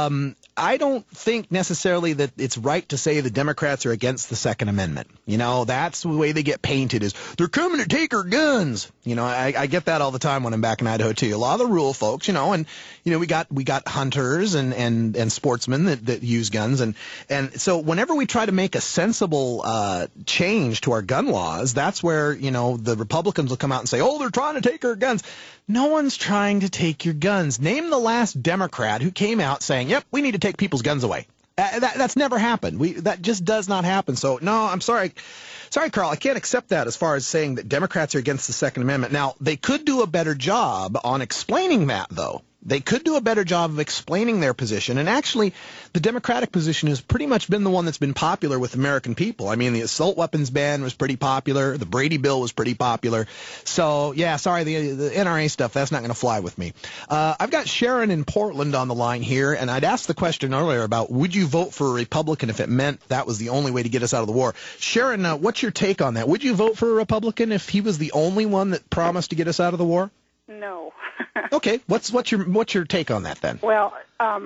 C: I don't think necessarily that it's right to say the Democrats are against the Second Amendment. You know, that's the way they get painted is they're coming to take our guns. You know, I get that all the time when I'm back in Idaho too. A lot of the rural folks, you know, and you know we got hunters and sportsmen that use guns and so whenever we try to make a sensible change to our gun laws, that's where, you know, the Republicans will come out and say, "Oh, they're trying to take our guns." No one's trying to take your guns. Name the last Democrat who came out saying, "Yep, we need to take people's guns away." That's never happened. That just does not happen. So, no, I'm sorry. Sorry, Carl, I can't accept that as far as saying that Democrats are against the Second Amendment. Now, they could do a better job on explaining that, though. They could do a better job of explaining their position. And actually, the Democratic position has pretty much been the one that's been popular with American people. I mean, the assault weapons ban was pretty popular. The Brady bill was pretty popular. So, yeah, sorry, the NRA stuff, that's not going to fly with me. I've got Sharon in Portland on the line here, and I'd asked the question earlier about would you vote for a Republican if it meant that was the only way to get us out of the war. Sharon, what's your take on that? Would you vote for a Republican if he was the only one that promised to get us out of the war?
H: No.
C: Okay, what's your take on that then?
H: Well,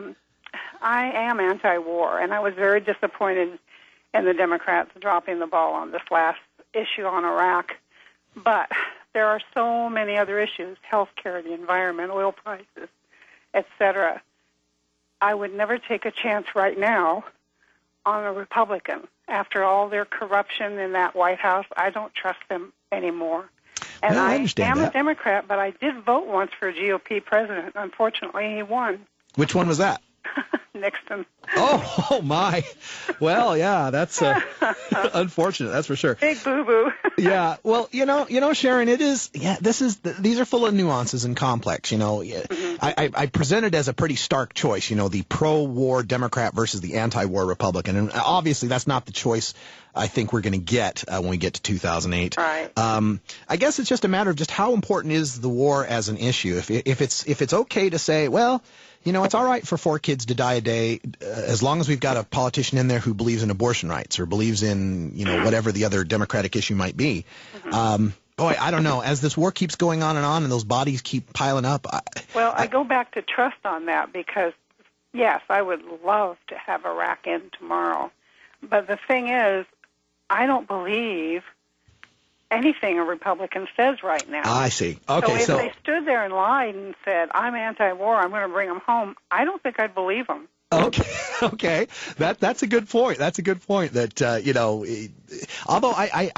H: I am anti-war, and I was very disappointed in the Democrats dropping the ball on this last issue on Iraq. But there are so many other issues: health care, the environment, oil prices, etc. I would never take a chance right now on a Republican. After all their corruption in that White House, I don't trust them anymore. And
C: well, I
H: am a Democrat, but I did vote once for a GOP president. Unfortunately, he won.
C: Which one was that?
H: Nixon.
C: Oh my! Well, yeah, that's unfortunate. That's for sure.
H: Big boo-boo.
C: Yeah. Well, you know, Sharon, it is. Yeah, these are full of nuances and complex. You know, I presented as a pretty stark choice. You know, the pro-war Democrat versus the anti-war Republican, and obviously that's not the choice I think we're going to get when we get to 2008.
H: Right.
C: I guess it's just a matter of just how important is the war as an issue. If it's okay to say, well, you know, it's all right for 4 kids to die a day as long as we've got a politician in there who believes in abortion rights or believes in, you know, whatever the other Democratic issue might be. Boy, I don't know. As this war keeps going on and those bodies keep piling up.
H: I go back to trust on that because, yes, I would love to have Iraq end tomorrow. But the thing is, I don't believe anything a Republican says right now.
C: I see. Okay,
H: so if they stood there and lied and said, "I'm anti-war, I'm going to bring them home," I don't think I'd believe them.
C: Okay. That's a good point. That's a good point. That you know, although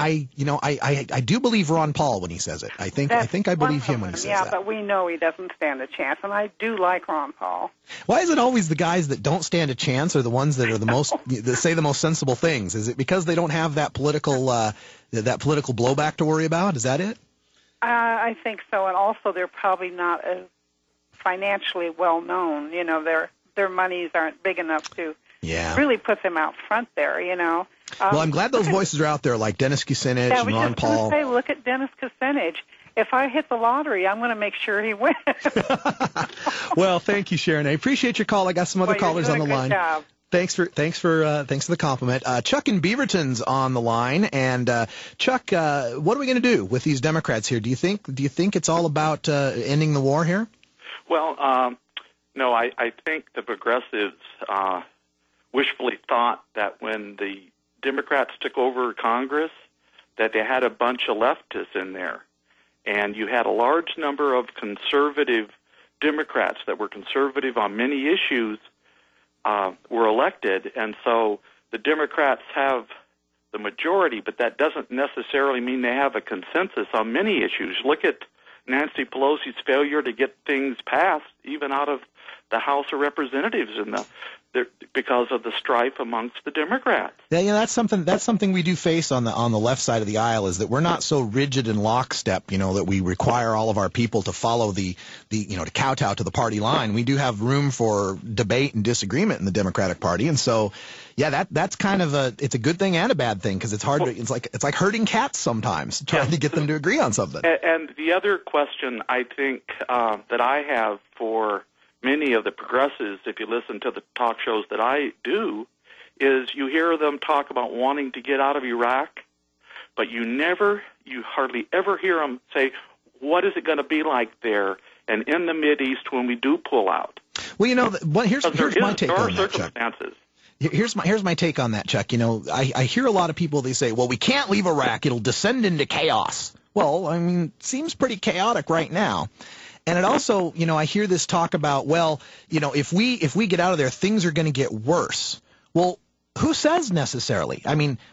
C: I do believe Ron Paul when he says it. I think I believe him when he says that.
H: Yeah, but we know he doesn't stand a chance, and I do like Ron Paul.
C: Why is it always the guys that don't stand a chance are the ones that are the most that say the most sensible things? Is it because they don't have that political blowback to worry about? Is that it?
H: I think so, and also they're probably not as financially well known. You know, their monies aren't big enough to really put them out front there, you know.
C: Well, I'm glad those voices are out there, like Dennis Kucinich and Ron Paul.
H: Say, look at Dennis Kucinich. If I hit the lottery, I'm going to make sure he wins.
C: Well, thank you, Sharon. I appreciate your call. I got some other callers on the line.
H: Job.
C: Thanks for the compliment. Chuck in Beaverton's on the line, and Chuck, what are we going to do with these Democrats here? Do you think it's all about ending the war here?
I: Well, no, I think the progressives wishfully thought that when the Democrats took over Congress, that they had a bunch of leftists in there, and you had a large number of conservative Democrats that were conservative on many issues were elected, and so the Democrats have the majority, but that doesn't necessarily mean they have a consensus on many issues. Look at Nancy Pelosi's failure to get things passed, even out of the House of Representatives, because of the strife amongst the Democrats.
C: Yeah, that's something we do face on the left side of the aisle, is that we're not so rigid in lockstep, that we require all of our people to follow to kowtow to the party line. We do have room for debate and disagreement in the Democratic Party, and so yeah, that's kind of it's a good thing and a bad thing, because it's hard. It's like herding cats sometimes, trying to get them to agree on something.
I: And the other question I think that I have for many of the progressives, if you listen to the talk shows that I do, is you hear them talk about wanting to get out of Iraq, but you hardly ever hear them say, what is it going to be like there and in the Mideast when we do pull out?
C: Well, here's my take on that, Chuck. Here's my take on that, Chuck. I hear a lot of people, they say, well, we can't leave Iraq. It'll descend into chaos. Well, I mean, it seems pretty chaotic right now. And it also, I hear this talk about, well, if we get out of there, things are going to get worse. Well, who says necessarily? I mean,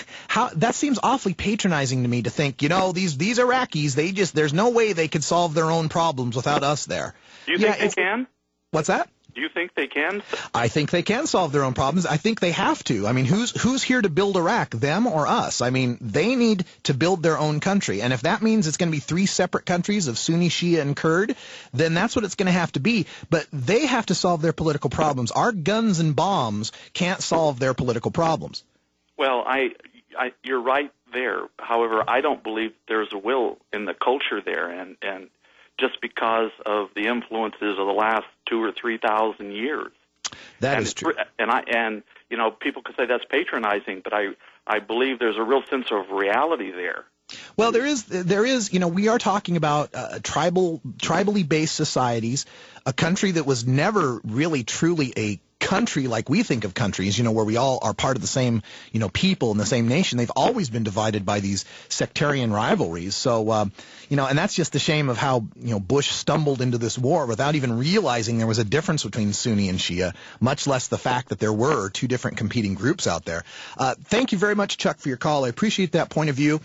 C: that seems awfully patronizing to me to think, these Iraqis, there's no way they could solve their own problems without us there.
I: Do you think they can?
C: What's that?
I: Do you think they can?
C: I think they can solve their own problems. I think they have to. I mean, who's here to build Iraq, them or us? I mean, they need to build their own country. And if that means it's going to be 3 separate countries of Sunni, Shia, and Kurd, then that's what it's going to have to be. But they have to solve their political problems. Our guns and bombs can't solve their political problems.
I: Well, you're right there. However, I don't believe there's a will in the culture there, and just because of the influences of the last 2,000 or 3,000 years.
C: That is true.
I: And people could say that's patronizing, but I believe there's a real sense of reality there.
C: Well, there is. We are talking about tribally based societies, a country that was never really truly a country like we think of countries, where we all are part of the same, people in the same nation. They've always been divided by these sectarian rivalries. So, and that's just the shame of how, Bush stumbled into this war without even realizing there was a difference between Sunni and Shia, much less the fact that there were 2 different competing groups out there. Thank you very much, Chuck, for your call. I appreciate that point of view.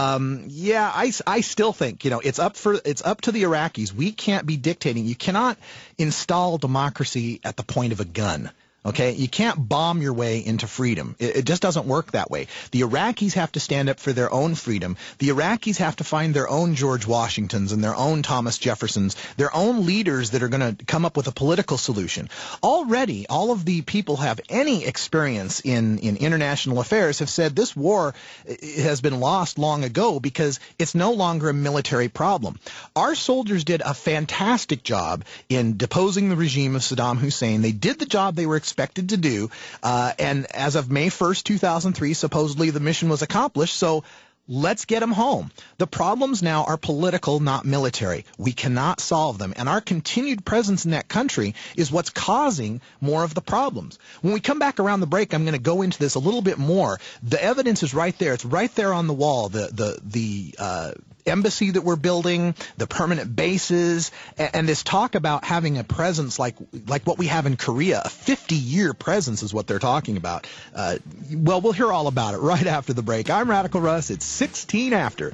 C: I still think, it's up to the Iraqis. We can't be dictating. You cannot install democracy at the point of a gun. Okay, you can't bomb your way into freedom. It just doesn't work that way. The Iraqis have to stand up for their own freedom. The Iraqis have to find their own George Washingtons and their own Thomas Jeffersons, their own leaders that are going to come up with a political solution. Already, all of the people who have any experience in international affairs have said this war has been lost long ago because it's no longer a military problem. Our soldiers did a fantastic job in deposing the regime of Saddam Hussein. They did the job they were expected to do, and as of May 1st, 2003, supposedly the mission was accomplished, so let's get them home. The problems now are political, not military. We cannot solve them, and our continued presence in that country is what's causing more of the problems. When we come back around the break, I'm going to go into this a little bit more. The evidence is right there. It's right there on the wall. The embassy that we're building, the permanent bases, and this talk about having a presence like what we have in Korea, a 50-year presence is what they're talking about. Well, we'll hear all about it right after the break. I'm Radical Russ. It's 16 after.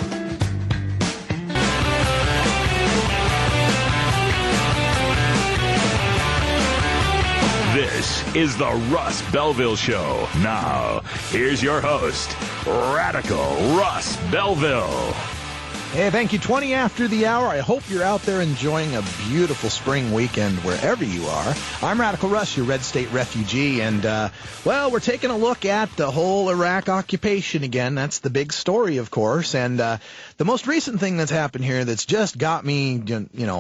B: This is the Russ Belville Show. Now, here's your host, Radical Russ Belville.
C: Hey, thank you. 20 after the hour. I hope you're out there enjoying a beautiful spring weekend wherever you are. I'm Radical Russ, your Red State refugee, and, we're taking a look at the whole Iraq occupation again. That's the big story, of course, and the most recent thing that's happened here that's just got me,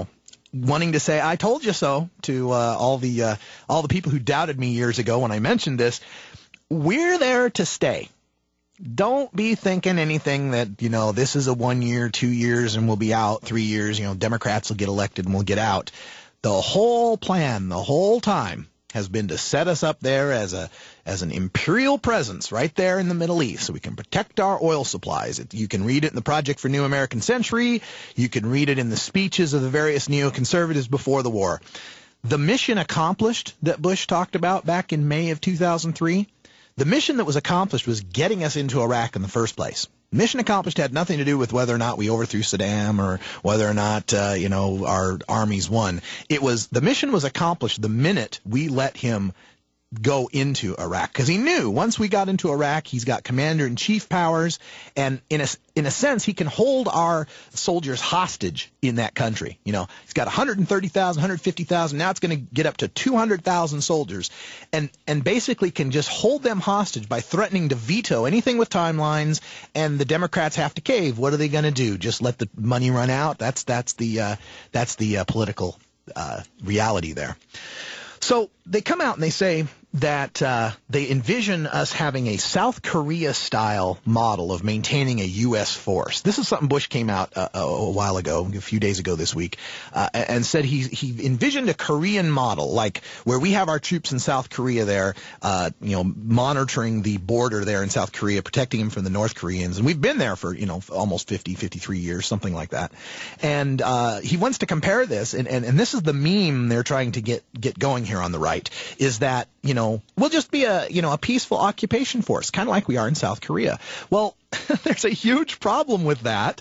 C: wanting to say, I told you so to all the people who doubted me years ago when I mentioned this. We're there to stay. Don't be thinking anything that, this is a 1 year, 2 years, and we'll be out 3 years. Democrats will get elected and we'll get out. The whole plan, the whole time, has been to set us up there as an imperial presence right there in the Middle East so we can protect our oil supplies. You can read it in the Project for New American Century. You can read it in the speeches of the various neoconservatives before the war. The mission accomplished that Bush talked about back in May of 2003, the mission that was accomplished was getting us into Iraq in the first place. Mission accomplished had nothing to do with whether or not we overthrew Saddam or whether or not, our armies won. The mission was accomplished the minute we let him go into Iraq, because he knew once we got into Iraq, he's got commander-in-chief powers, and in a sense, he can hold our soldiers hostage in that country. He's got 130,000, 150,000. Now it's going to get up to 200,000 soldiers, and basically can just hold them hostage by threatening to veto anything with timelines, and the Democrats have to cave. What are they going to do? Just let the money run out? That's the political reality there. So they come out and they say that they envision us having a South Korea-style model of maintaining a U.S. force. This is something Bush came out a while ago, a few days ago this week, and said he envisioned a Korean model, like where we have our troops in South Korea there, monitoring the border there in South Korea, protecting them from the North Koreans. And we've been there for, almost 53 years, something like that. And he wants to compare this, and this is the meme they're trying to get going here on the right, is that, we'll just be a peaceful occupation force, kind of like we are in South Korea. Well, there's a huge problem with that,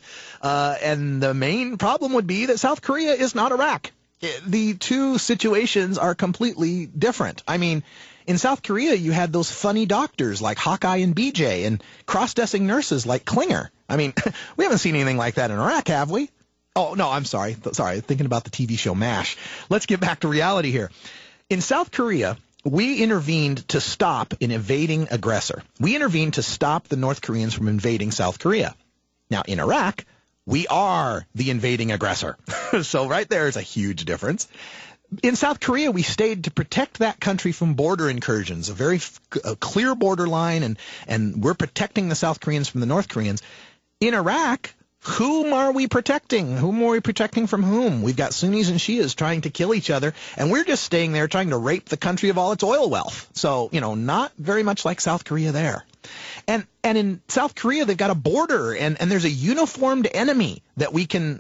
C: and the main problem would be that South Korea is not Iraq. The two situations are completely different. I mean, in South Korea, you had those funny doctors like Hawkeye and BJ, and cross-dressing nurses like Klinger. I mean, we haven't seen anything like that in Iraq, have we? Oh, no, I'm sorry, thinking about the TV show MASH. Let's get back to reality here. In South Korea, we intervened to stop an invading aggressor. We intervened to stop the North Koreans from invading South Korea. Now, in Iraq, we are the invading aggressor. So right there is a huge difference. In South Korea, we stayed to protect that country from border incursions, a very clear borderline, and we're protecting the South Koreans from the North Koreans. In Iraq, whom are we protecting? Whom are we protecting from whom? We've got Sunnis and Shias trying to kill each other, and we're just staying there trying to rape the country of all its oil wealth. So, not very much like South Korea there. And in South Korea, they've got a border, and there's a uniformed enemy that we can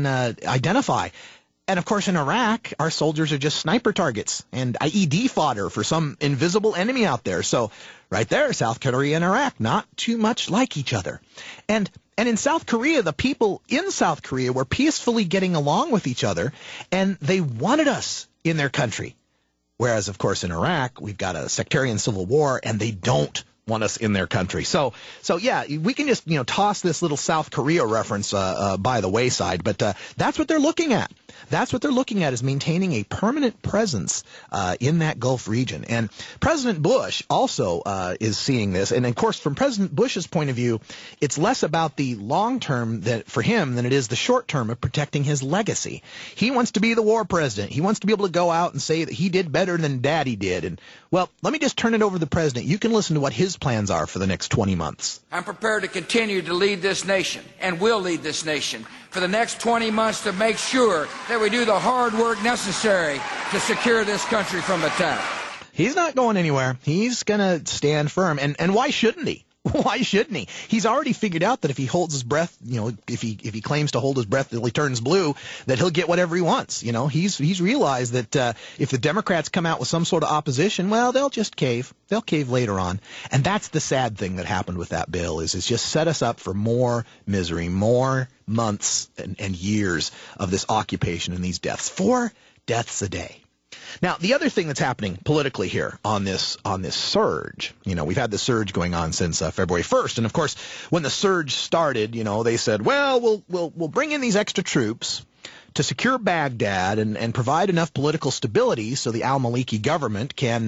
C: identify. And, of course, in Iraq, our soldiers are just sniper targets and IED fodder for some invisible enemy out there. So right there, South Korea and Iraq, not too much like each other. And in South Korea, the people in South Korea were peacefully getting along with each other, and they wanted us in their country. Whereas, of course, in Iraq, we've got a sectarian civil war, and they don't want us in their country. So yeah, we can just, toss this little South Korea reference by the wayside, but that's what they're looking at. That's what they're looking at, is maintaining a permanent presence in that Gulf region. And President Bush also is seeing this. And, of course, from President Bush's point of view, it's less about the long term for him than it is the short term of protecting his legacy. He wants to be the war president. He wants to be able to go out and say that he did better than Daddy did. And, well, let me just turn it over to the president. You can listen to what his plans are for the next 20 months.
J: I'm prepared to continue to lead this nation, and will lead this nation for the next 20 months to make sure that we do the hard work necessary to secure this country from attack.
C: He's not going anywhere. He's going to stand firm. And why shouldn't he? Why shouldn't he? He's already figured out that if he holds his breath, if he claims to hold his breath till he turns blue, that he'll get whatever he wants. He's realized that if the Democrats come out with some sort of opposition, well, they'll just cave. They'll cave later on. And that's the sad thing that happened with that bill, is it's just set us up for more misery, more months and years of this occupation and these deaths. 4 deaths a day. Now, the other thing that's happening politically here on this surge, we've had the surge going on since February 1st. And, of course, when the surge started, they said, well, we'll bring in these extra troops to secure Baghdad and provide enough political stability so the al-Maliki government can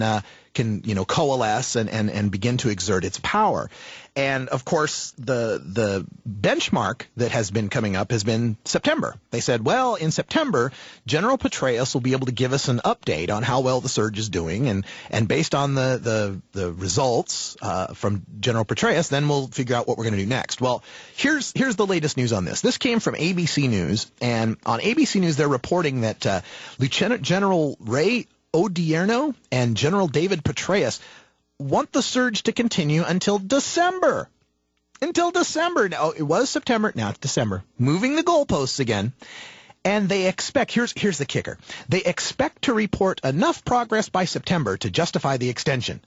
C: coalesce and begin to exert its power. And of course, the benchmark that has been coming up has been September. They said, well, in September, General Petraeus will be able to give us an update on how well the surge is doing, and based on the results from General Petraeus, then we'll figure out what we're going to do next. Well, here's the latest news on this. This came from ABC News, and on ABC News they're reporting that Lieutenant General Ray Odierno and General David Petraeus want the surge to continue until December. Until December. Now, it was September. Now it's December. Moving the goalposts again. And they expect, here's the kicker, they expect to report enough progress by September to justify the extension.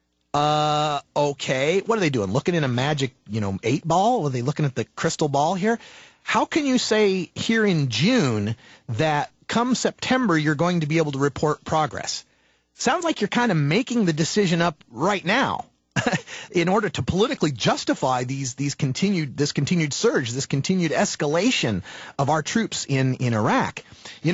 C: Okay. What are they doing? Looking in a magic, 8 ball? Are they looking at the crystal ball here? How can you say here in June that come September you're going to be able to report progress? Sounds like you're kind of making the decision up right now in order to politically justify this continued surge, this continued escalation of our troops in Iraq.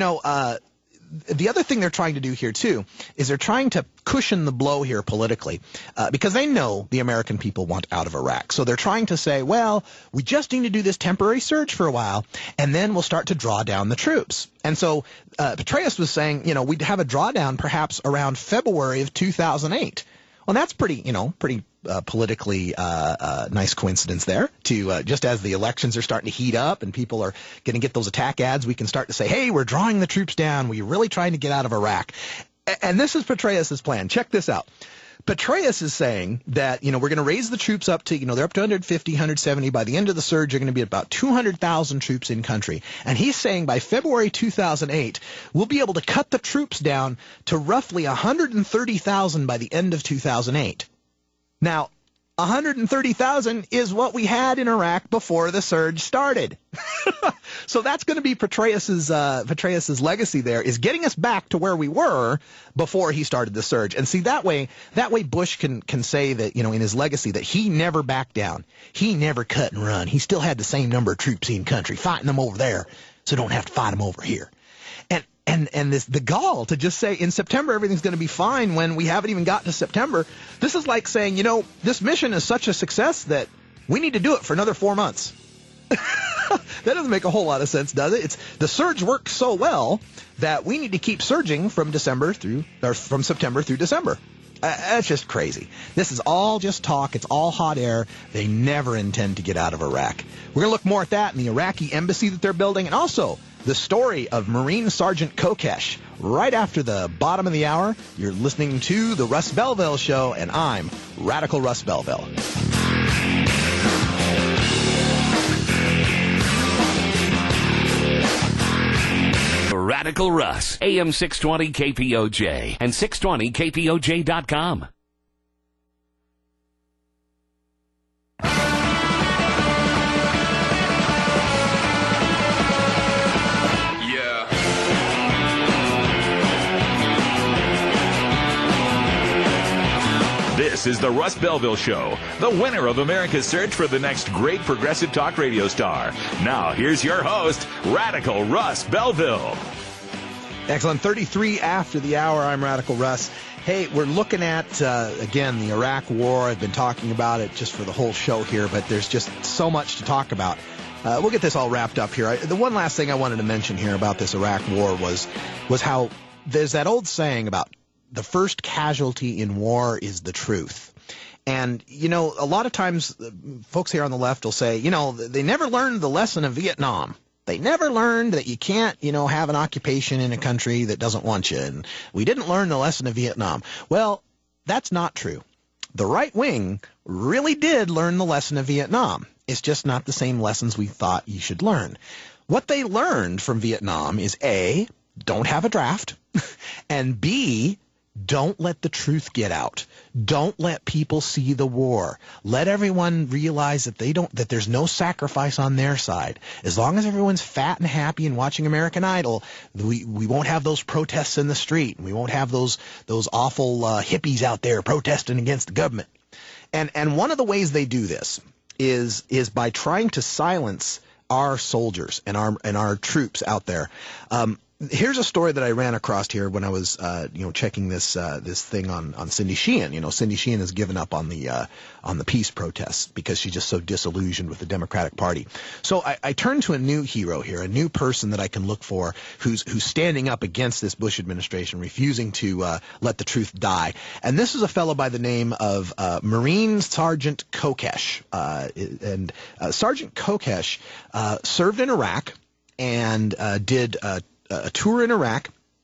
C: The other thing they're trying to do here, too, is they're trying to cushion the blow here politically because they know the American people want out of Iraq. So they're trying to say, well, we just need to do this temporary surge for a while, and then we'll start to draw down the troops. And so Petraeus was saying, we'd have a drawdown perhaps around February of 2008. Well, that's pretty politically nice coincidence there. To just as the elections are starting to heat up and people are going to get those attack ads, we can start to say, hey, we're drawing the troops down. We're really trying to get out of Iraq. And this is Petraeus' plan. Check this out. Petraeus is saying that, we're going to raise the troops up to, they're up to 150, 170. By the end of the surge, you're going to be about 200,000 troops in country. And he's saying by February 2008, we'll be able to cut the troops down to roughly 130,000 by the end of 2008. Now, 130,000 is what we had in Iraq before the surge started. So that's going to be Petraeus's legacy there, is getting us back to where we were before he started the surge. And see, that way Bush can say that, in his legacy, that he never backed down. He never cut and run. He still had the same number of troops in country, fighting them over there, so don't have to fight them over here. And the gall to just say in September everything's going to be fine when we haven't even gotten to September. This is like saying, this mission is such a success that we need to do it for another 4 months. That doesn't make a whole lot of sense, does it? The surge worked so well that we need to keep surging from September through December. That's just crazy. This is all just talk. It's all hot air. They never intend to get out of Iraq. We're going to look more at that in the Iraqi embassy that they're building, and also the story of Marine Sergeant Kokesh. Right after the bottom of the hour, you're listening to The Russ Belville Show, and I'm Radical Russ Belville.
A: Radical Russ, AM 620 KPOJ and 620KPOJ.com.
B: This is the Russ Belville Show, the winner of America's search for the next great progressive talk radio star. Now, here's your host, Radical Russ Belville.
C: Excellent. 33 after the hour. I'm Radical Russ. Hey, we're looking at, again, the Iraq War. I've been talking about it just for the whole show here, but there's just so much to talk about. We'll get this all wrapped up here. The one last thing I wanted to mention here about this Iraq War was how there's that old saying about the first casualty in war is the truth. And, a lot of times folks here on the left will say, they never learned the lesson of Vietnam. They never learned that you can't, have an occupation in a country that doesn't want you. And we didn't learn the lesson of Vietnam. Well, that's not true. The right wing really did learn the lesson of Vietnam. It's just not the same lessons we thought you should learn. What they learned from Vietnam is A, don't have a draft, and B, don't let the truth get out. Don't let people see the war. Let everyone realize that there's no sacrifice on their side. As long as everyone's fat and happy and watching American Idol, we won't have those protests in the street. We won't have those awful hippies out there protesting against the government. And one of the ways they do this is by trying to silence our soldiers and our troops out there. here's a story that I ran across here when I was, checking this thing on Cindy Sheehan. Cindy Sheehan has given up on the peace protests because she's just so disillusioned with the Democratic Party. So I turned to a new hero here, a new person that I can look for who's standing up against this Bush administration, refusing to let the truth die. And this is a fellow by the name of Marine Sergeant Kokesh. And Sergeant Kokesh served in Iraq and did a tour in Iraq,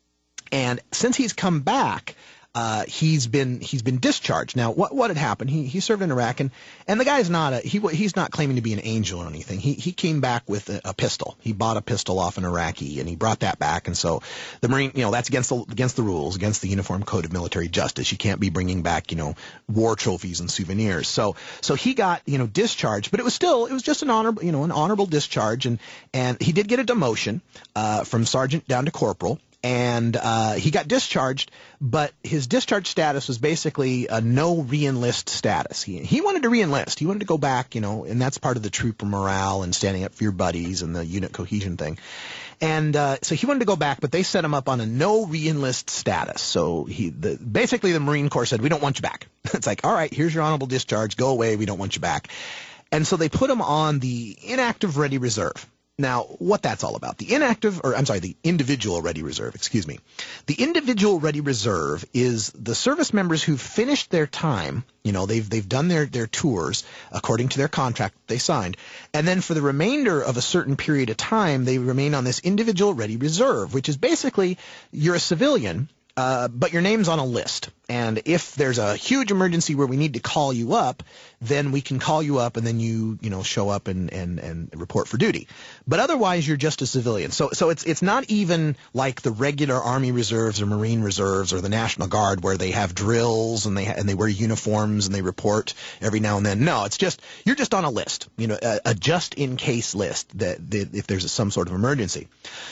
C: and since he's come back, he's been discharged. Now, what had happened? He served in Iraq, and the guy's not he's not claiming to be an angel or anything. He came back with a pistol. He bought a pistol off an Iraqi, and he brought that back. And so the Marine, that's against the rules, against the Uniform Code of Military Justice. You can't be bringing back war trophies and souvenirs. So he got discharged, but it was just an honorable discharge, and he did get a demotion from sergeant down to corporal. And he got discharged, but his discharge status was basically a no re-enlist status. He wanted to re-enlist. He wanted to go back, and that's part of the trooper morale and standing up for your buddies and the unit cohesion thing. And so he wanted to go back, but they set him up on a no re-enlist status. So basically the Marine Corps said, we don't want you back. It's like, all right, here's your honorable discharge. Go away. We don't want you back. And so they put him on the inactive ready reserve. Now, what that's all about, the individual ready reserve, The individual ready reserve is the service members who've finished their time, they've done their tours according to their contract they signed, and then for the remainder of a certain period of time, they remain on this individual ready reserve, which is basically you're a civilian, but your name's on a list. And if there's a huge emergency where we need to call you up, then we can call you up and then you show up and report for duty. But otherwise, you're just a civilian. So it's not even like the regular Army Reserves or Marine Reserves or the National Guard where they have drills and they wear uniforms and they report every now and then. No, it's just you're just on a list, a just in case list that if there's some sort of emergency.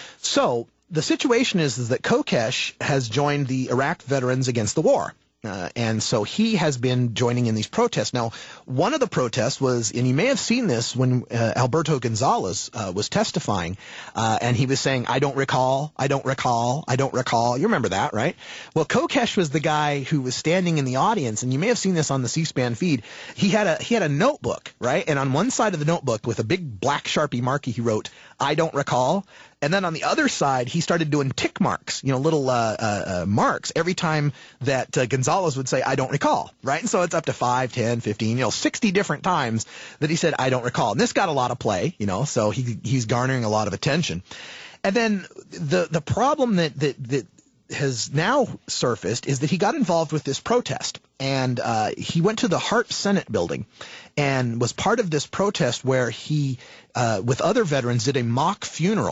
C: So the situation is that Kokesh has joined the Iraq Veterans Against the War. And so he has been joining in these protests. Now, one of the protests was, and you may have seen this when Alberto Gonzalez was testifying, and he was saying, I don't recall. You remember that, right? Well, Kokesh was the guy who was standing in the audience, and you may have seen this on the C-SPAN feed. He had a notebook, right? And on one side of the notebook with a big black Sharpie marquee, he wrote, I don't recall. And then on the other side, he started doing tick marks, little marks every time that Gonzalez would say, I don't recall, right? And so it's up to 5, 10, 15, 60 different times that he said, I don't recall. And this got a lot of play, so he's garnering a lot of attention. And then the problem that has now surfaced is that he got involved with this protest. And he went to the Hart Senate building and was part of this protest where he, with other veterans, did a mock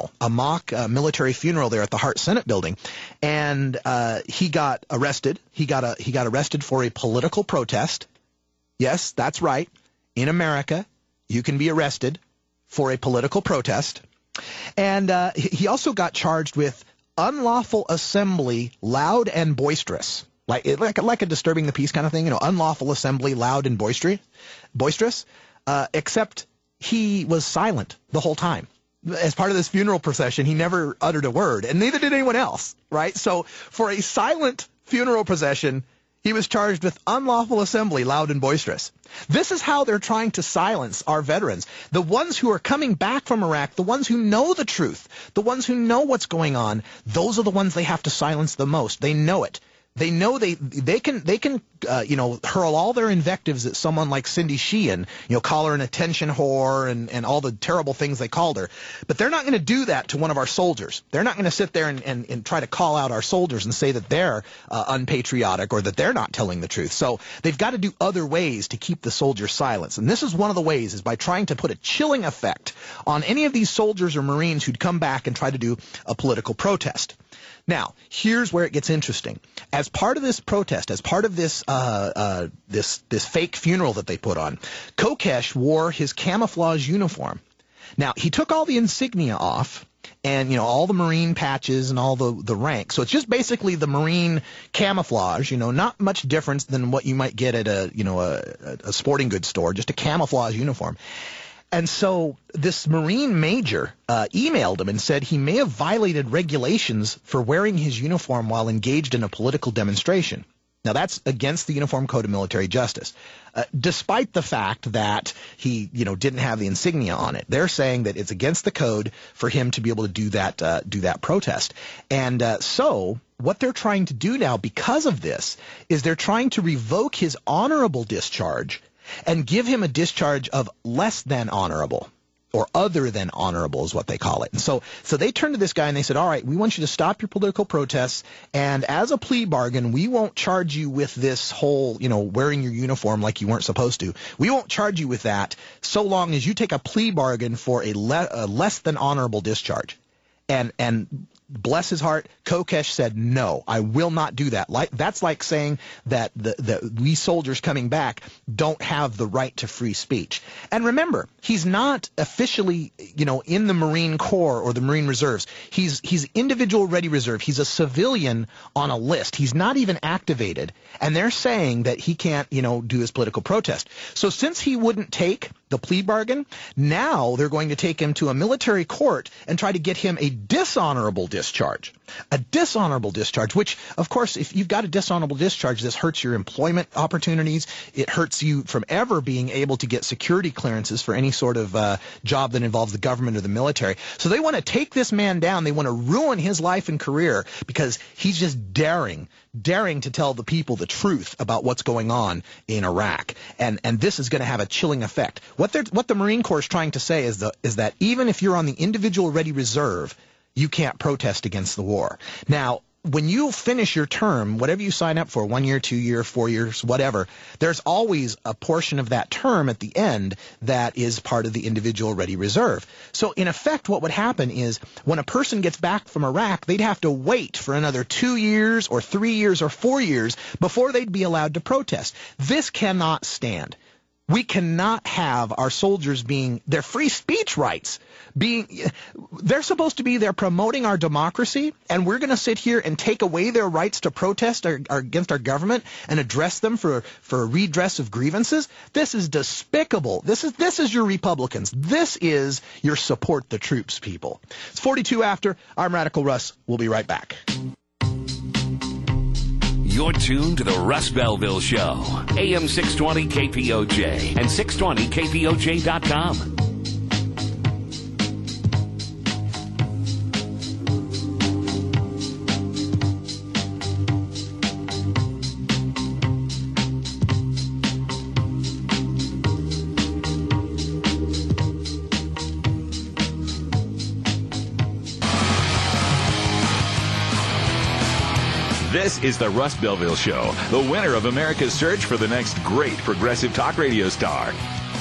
C: military funeral there at the Hart Senate building. And he got arrested. He got arrested for a political protest. Yes, that's right. In America, you can be arrested for a political protest. And he also got charged with unlawful assembly, loud and boisterous. Like a disturbing the peace kind of thing, unlawful assembly, loud and boisterous, except he was silent the whole time. As part of this funeral procession, he never uttered a word, and neither did anyone else, right? So for a silent funeral procession, he was charged with unlawful assembly, loud and boisterous. This is how they're trying to silence our veterans. The ones who are coming back from Iraq, the ones who know the truth, the ones who know what's going on, those are the ones they have to silence the most. They know it. They know they can hurl all their invectives at someone like Cindy Sheehan, call her an attention whore and all the terrible things they called her. But they're not going to do that to one of our soldiers. They're not going to sit there and try to call out our soldiers and say that they're unpatriotic or that they're not telling the truth. So they've got to do other ways to keep the soldiers silent. And this is one of the ways, is by trying to put a chilling effect on any of these soldiers or Marines who'd come back and try to do a political protest. Now, here's where it gets interesting. As part of this protest, as part of this this fake funeral that they put on, Kokesh wore his camouflage uniform. Now, he took all the insignia off and, all the Marine patches and all the ranks. So it's just basically the Marine camouflage, not much difference than what you might get at a sporting goods store, just a camouflage uniform. And so this Marine major emailed him and said he may have violated regulations for wearing his uniform while engaged in a political demonstration. Now, that's against the Uniform Code of Military Justice, despite the fact that he, didn't have the insignia on it. They're saying that it's against the code for him to be able to do that protest. And so what they're trying to do now because of this is they're trying to revoke his honorable discharge and give him a discharge of less than honorable, or other than honorable is what they call it. And so they turned to this guy and they said, all right, we want you to stop your political protests, and as a plea bargain, we won't charge you with this whole, wearing your uniform like you weren't supposed to. We won't charge you with that so long as you take a plea bargain for a less than honorable discharge. And bless his heart, Kokesh said, no, I will not do that. That's like saying that we soldiers coming back don't have the right to free speech. And remember, he's not officially, in the Marine Corps or the Marine Reserves. He's individual ready reserve. He's a civilian on a list. He's not even activated. And they're saying that he can't, do his political protest. So since he wouldn't take the plea bargain, now they're going to take him to a military court and try to get him a dishonorable discharge. A dishonorable discharge, which, of course, if you've got a dishonorable discharge, this hurts your employment opportunities. It hurts you from ever being able to get security clearances for any sort of job that involves the government or the military. So they want to take this man down. They want to ruin his life and career because he's just daring to tell the people the truth about what's going on in Iraq. And this is going to have a chilling effect. What the Marine Corps is trying to say is that even if you're on the individual ready reserve, you can't protest against the war. Now, when you finish your term, whatever you sign up for, 1 year, 2 year, 4 years, whatever, there's always a portion of that term at the end that is part of the individual ready reserve. So in effect, what would happen is when a person gets back from Iraq, they'd have to wait for another 2 years or 3 years or 4 years before they'd be allowed to protest. This cannot stand. We cannot have our soldiers their free speech rights they're supposed to be there promoting our democracy, and we're going to sit here and take away their rights to protest against our government and address them for a redress of grievances. This is despicable. This is your Republicans. This is your support the troops people. It's 42 after. I'm Radical Russ. We'll be right back.
A: You're tuned to the Russ Belville Show. AM 620 KPOJ and 620KPOJ.com.
B: This is the Russ Belville Show, the winner of America's search for the next great progressive talk radio star.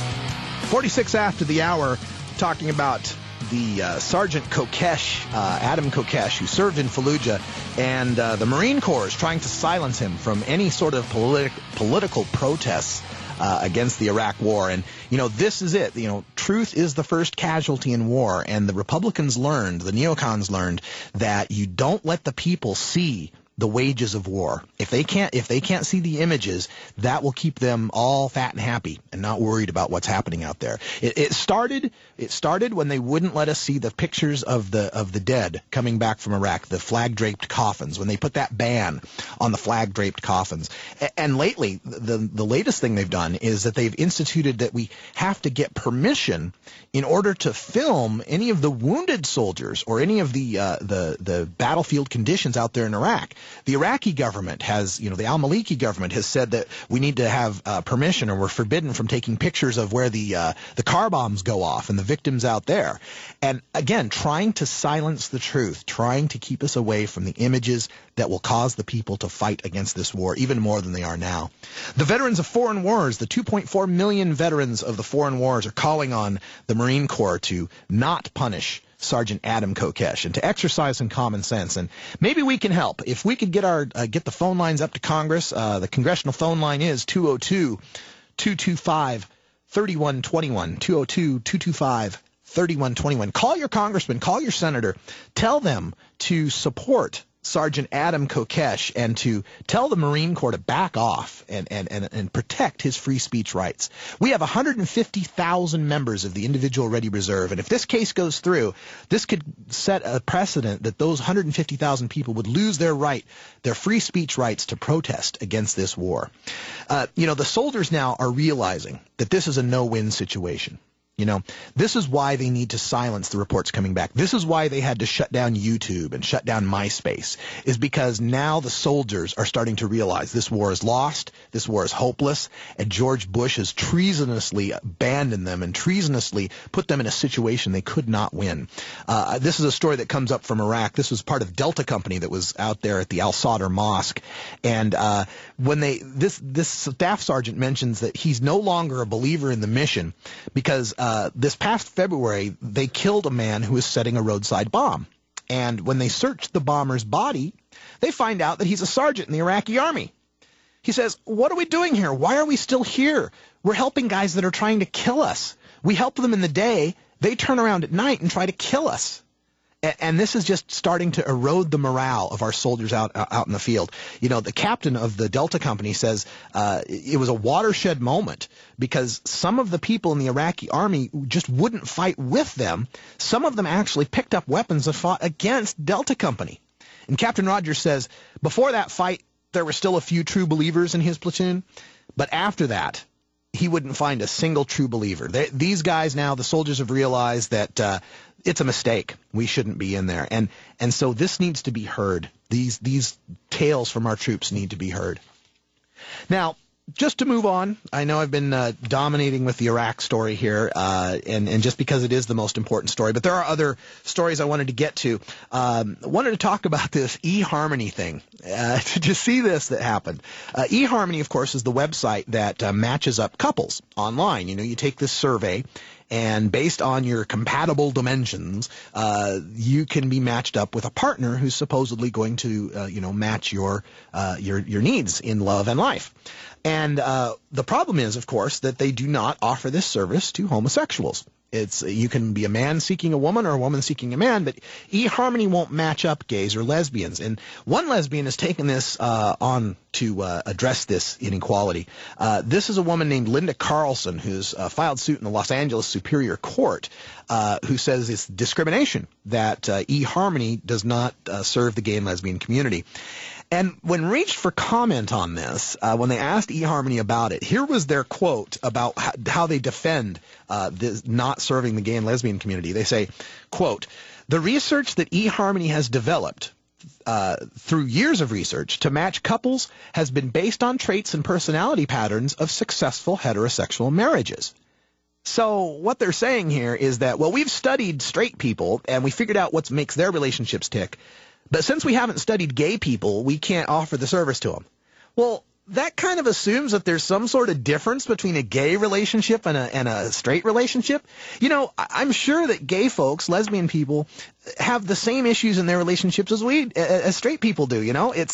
C: 46 after the hour, talking about the Sergeant Kokesh, Adam Kokesh, who served in Fallujah, and the Marine Corps is trying to silence him from any sort of political protests against the Iraq war. And, this is it. Truth is the first casualty in war. And the Republicans learned, the neocons learned, that you don't let the people see the wages of war. If they can't see the images, that will keep them all fat and happy and not worried about what's happening out there. It started when they wouldn't let us see the pictures of the dead coming back from Iraq, the flag draped coffins, when they put that ban on the flag draped coffins. And lately, the latest thing they've done is that they've instituted that we have to get permission in order to film any of the wounded soldiers or any of the battlefield conditions out there in Iraq. The Iraqi government has, the al-Maliki government has said that we need to have permission, or we're forbidden from taking pictures of where the car bombs go off and the victims out there. And again, trying to silence the truth, trying to keep us away from the images that will cause the people to fight against this war even more than they are now. The veterans of foreign wars, the 2.4 million veterans of the foreign wars, are calling on the Marine Corps to not punish Sergeant Adam Kokesh and to exercise some common sense. And maybe we can help. If we could get the phone lines up to Congress, the congressional phone line is 202-225-3121, 202-225-3121. Call your congressman, call your senator, tell them to support Sergeant Adam Kokesh and to tell the Marine Corps to back off and protect his free speech rights. We have 150,000 members of the Individual Ready Reserve, and if this case goes through, this could set a precedent that those 150,000 people would lose their free speech rights to protest against this war. The soldiers now are realizing that this is a no-win situation. This is why they need to silence the reports coming back. This is why they had to shut down YouTube and shut down MySpace, is because now the soldiers are starting to realize this war is lost, this war is hopeless, and George Bush has treasonously abandoned them and treasonously put them in a situation they could not win. This is a story that comes up from Iraq. This was part of Delta Company that was out there at the Al-Sadr Mosque. And when this staff sergeant mentions that he's no longer a believer in the mission because this past February, they killed a man who was setting a roadside bomb. And when they searched the bomber's body, they find out that he's a sergeant in the Iraqi army. He says, "What are we doing here? Why are we still here? We're helping guys that are trying to kill us. We help them in the day. They turn around at night and try to kill us." And this is just starting to erode the morale of our soldiers out in the field. The captain of the Delta Company says it was a watershed moment because some of the people in the Iraqi army just wouldn't fight with them. Some of them actually picked up weapons and fought against Delta Company. And Captain Rogers says before that fight, there were still a few true believers in his platoon. But after that, he wouldn't find a single true believer. These guys now, the soldiers have realized that it's a mistake. We shouldn't be in there. And so this needs to be heard. These tales from our troops need to be heard. Now, just to move on, I know I've been dominating with the Iraq story here, and just because it is the most important story, but there are other stories I wanted to get to. Wanted to talk about this eHarmony thing. To see this that happened. eHarmony, of course, is the website that matches up couples online. You take this survey, and based on your compatible dimensions, you can be matched up with a partner who's supposedly going to, match your needs in love and life. And the problem is, of course, that they do not offer this service to homosexuals. You can be a man seeking a woman or a woman seeking a man, but eHarmony won't match up gays or lesbians. And one lesbian has taken this on to address this inequality. This is a woman named Linda Carlson who's filed suit in the Los Angeles Superior Court who says it's discrimination that eHarmony does not serve the gay and lesbian community. And when reached for comment on this, when they asked eHarmony about it, here was their quote about how they defend this not serving the gay and lesbian community. They say, quote, "The research that eHarmony has developed through years of research to match couples has been based on traits and personality patterns of successful heterosexual marriages." So what they're saying here is that, well, we've studied straight people and we figured out what makes their relationships tick. But since we haven't studied gay people, we can't offer the service to them. Well, that kind of assumes that there's some sort of difference between a gay relationship and a straight relationship. I'm sure that gay folks, lesbian people, have the same issues in their relationships as straight people do. It's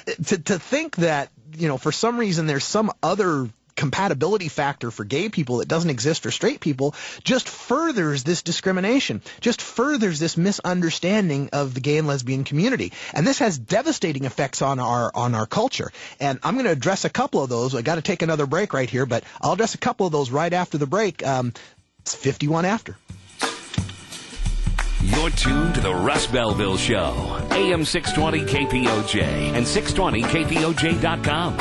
C: to think that, for some reason there's some other compatibility factor for gay people that doesn't exist for straight people just furthers this discrimination, just furthers this misunderstanding of the gay and lesbian community. And this has devastating effects on our culture. And I'm going to address a couple of those. I got to take another break right here, but I'll address a couple of those right after the break. It's 51 after.
A: You're tuned to the Russ Belville Show, AM 620 KPOJ and 620KPOJ.com.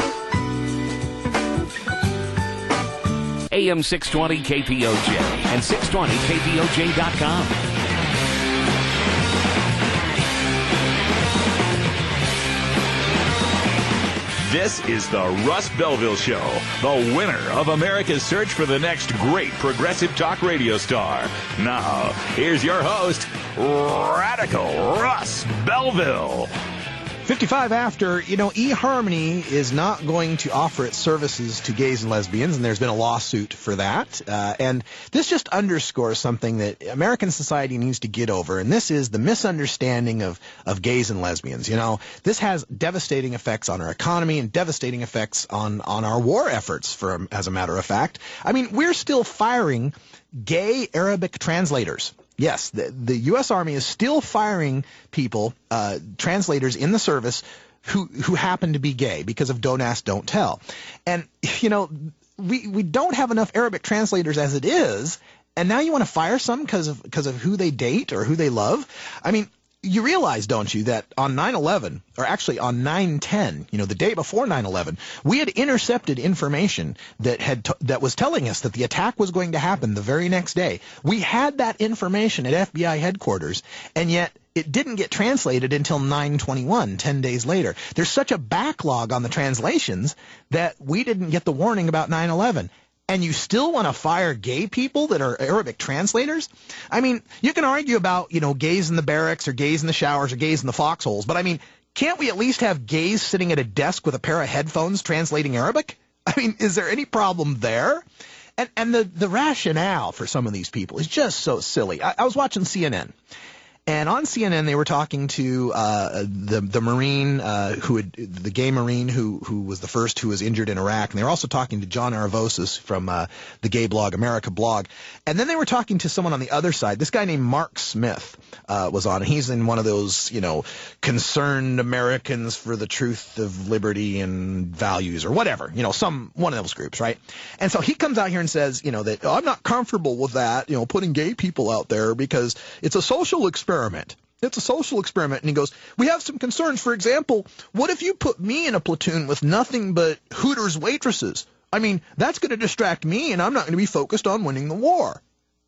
A: AM 620 KPOJ and 620KPOJ.com.
B: This is the Russ Belville Show, the winner of America's search for the next great progressive talk radio star. Now, here's your host, Radical Russ Belville.
C: 55 after, eHarmony is not going to offer its services to gays and lesbians, and there's been a lawsuit for that. And this just underscores something that American society needs to get over, and this is the misunderstanding of gays and lesbians. This has devastating effects on our economy and devastating effects on our war efforts, as a matter of fact. I mean, we're still firing gay Arabic translators Yes, the U.S. Army is still firing people, translators in the service, who happen to be gay because of Don't Ask, Don't Tell. And, you know, we don't have enough Arabic translators as it is, and now you want to fire some because of who they date or who they love? I mean, you realize, don't you, that on 9/11, or actually on 9/10, you know, the day before 9/11, we had intercepted information that was telling us that the attack was going to happen the very next day. We had that information at FBI headquarters, and yet it didn't get translated until 9/21, 10 days later. There's such a backlog on the translations that we didn't get the warning about 9/11. And you still want to fire gay people that are Arabic translators? I mean, you can argue about, you know, gays in the barracks or gays in the showers or gays in the foxholes, but I mean, can't we at least have gays sitting at a desk with a pair of headphones translating Arabic? I mean, is there any problem there? And the rationale for some of these people is just so silly. I was watching CNN. And on CNN, they were talking to the Marine the gay Marine who was the first who was injured in Iraq, and they were also talking to John Aravosis from the gay blog America Blog, and then they were talking to someone on the other side. This guy named Mark Smith was on, and he's in one of those, you know, concerned Americans for the truth of liberty and values or whatever, you know, one of those groups, right? And so he comes out here and says, you know, that I'm not comfortable with that, you know, putting gay people out there because it's a social experiment. It's a social experiment. And he goes, we have some concerns. For example, what if you put me in a platoon with nothing but Hooters waitresses? I mean, that's going to distract me, and I'm not going to be focused on winning the war.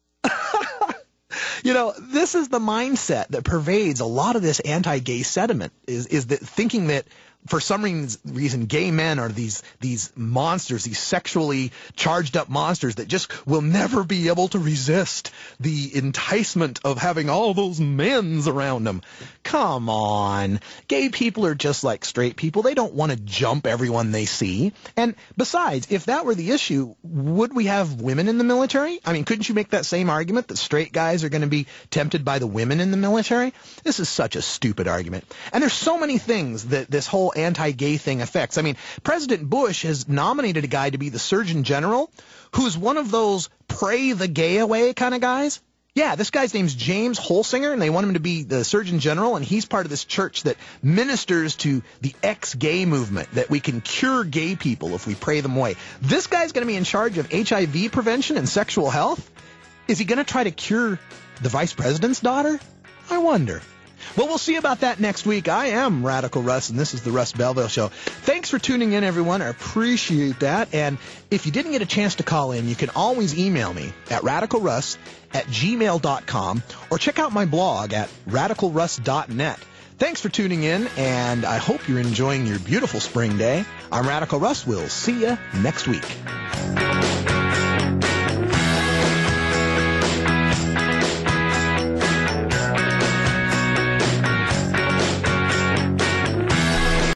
C: You know, this is the mindset that pervades a lot of this anti-gay sentiment, is that thinking that for some reason gay men are these monsters, these sexually charged up monsters that just will never be able to resist the enticement of having all those men's around them. Come on. Gay people are just like straight people. They don't want to jump everyone they see. And besides, if that were the issue, would we have women in the military? I mean, couldn't you make that same argument that straight guys are going to be tempted by the women in the military? This is such a stupid argument. And there's so many things that this whole anti-gay thing affects. I mean, President Bush has nominated a guy to be the Surgeon General who's one of those pray the gay away kind of guys. Yeah, this guy's name's James Holsinger, and they want him to be the Surgeon General, and he's part of this church that ministers to the ex-gay movement, that we can cure gay people if we pray them away. This guy's going to be in charge of HIV prevention and sexual health? Is he going to try to cure the vice president's daughter? I wonder. Well, we'll see about that next week. I am Radical Russ, and this is the Russ Belville Show. Thanks for tuning in, everyone. I appreciate that. And if you didn't get a chance to call in, you can always email me at radicalruss@gmail.com or check out my blog at radicalruss.net. Thanks for tuning in, and I hope you're enjoying your beautiful spring day. I'm Radical Russ. We'll see you next week.